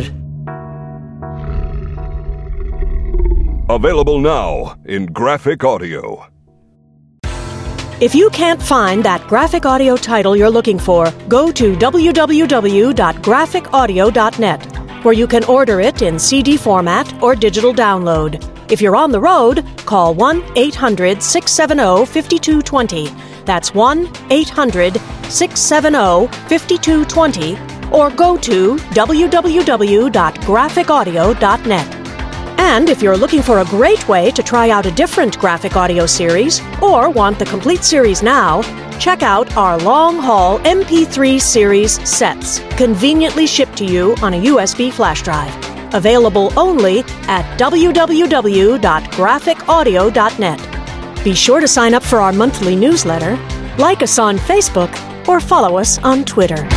Available now in graphic audio. If you can't find that graphic audio title you're looking for, go to w w w dot graphic audio dot net, where you can order it in C D format or digital download. If you're on the road, call one eight hundred six seven zero five two two zero. That's one eight hundred six seven zero five two two zero, or go to w w w dot graphic audio dot net. And if you're looking for a great way to try out a different graphic audio series, or want the complete series now, check out our long-haul M P three series sets, conveniently shipped to you on a U S B flash drive. Available only at w w w dot graphic audio dot net. Be sure to sign up for our monthly newsletter, like us on Facebook, or follow us on Twitter.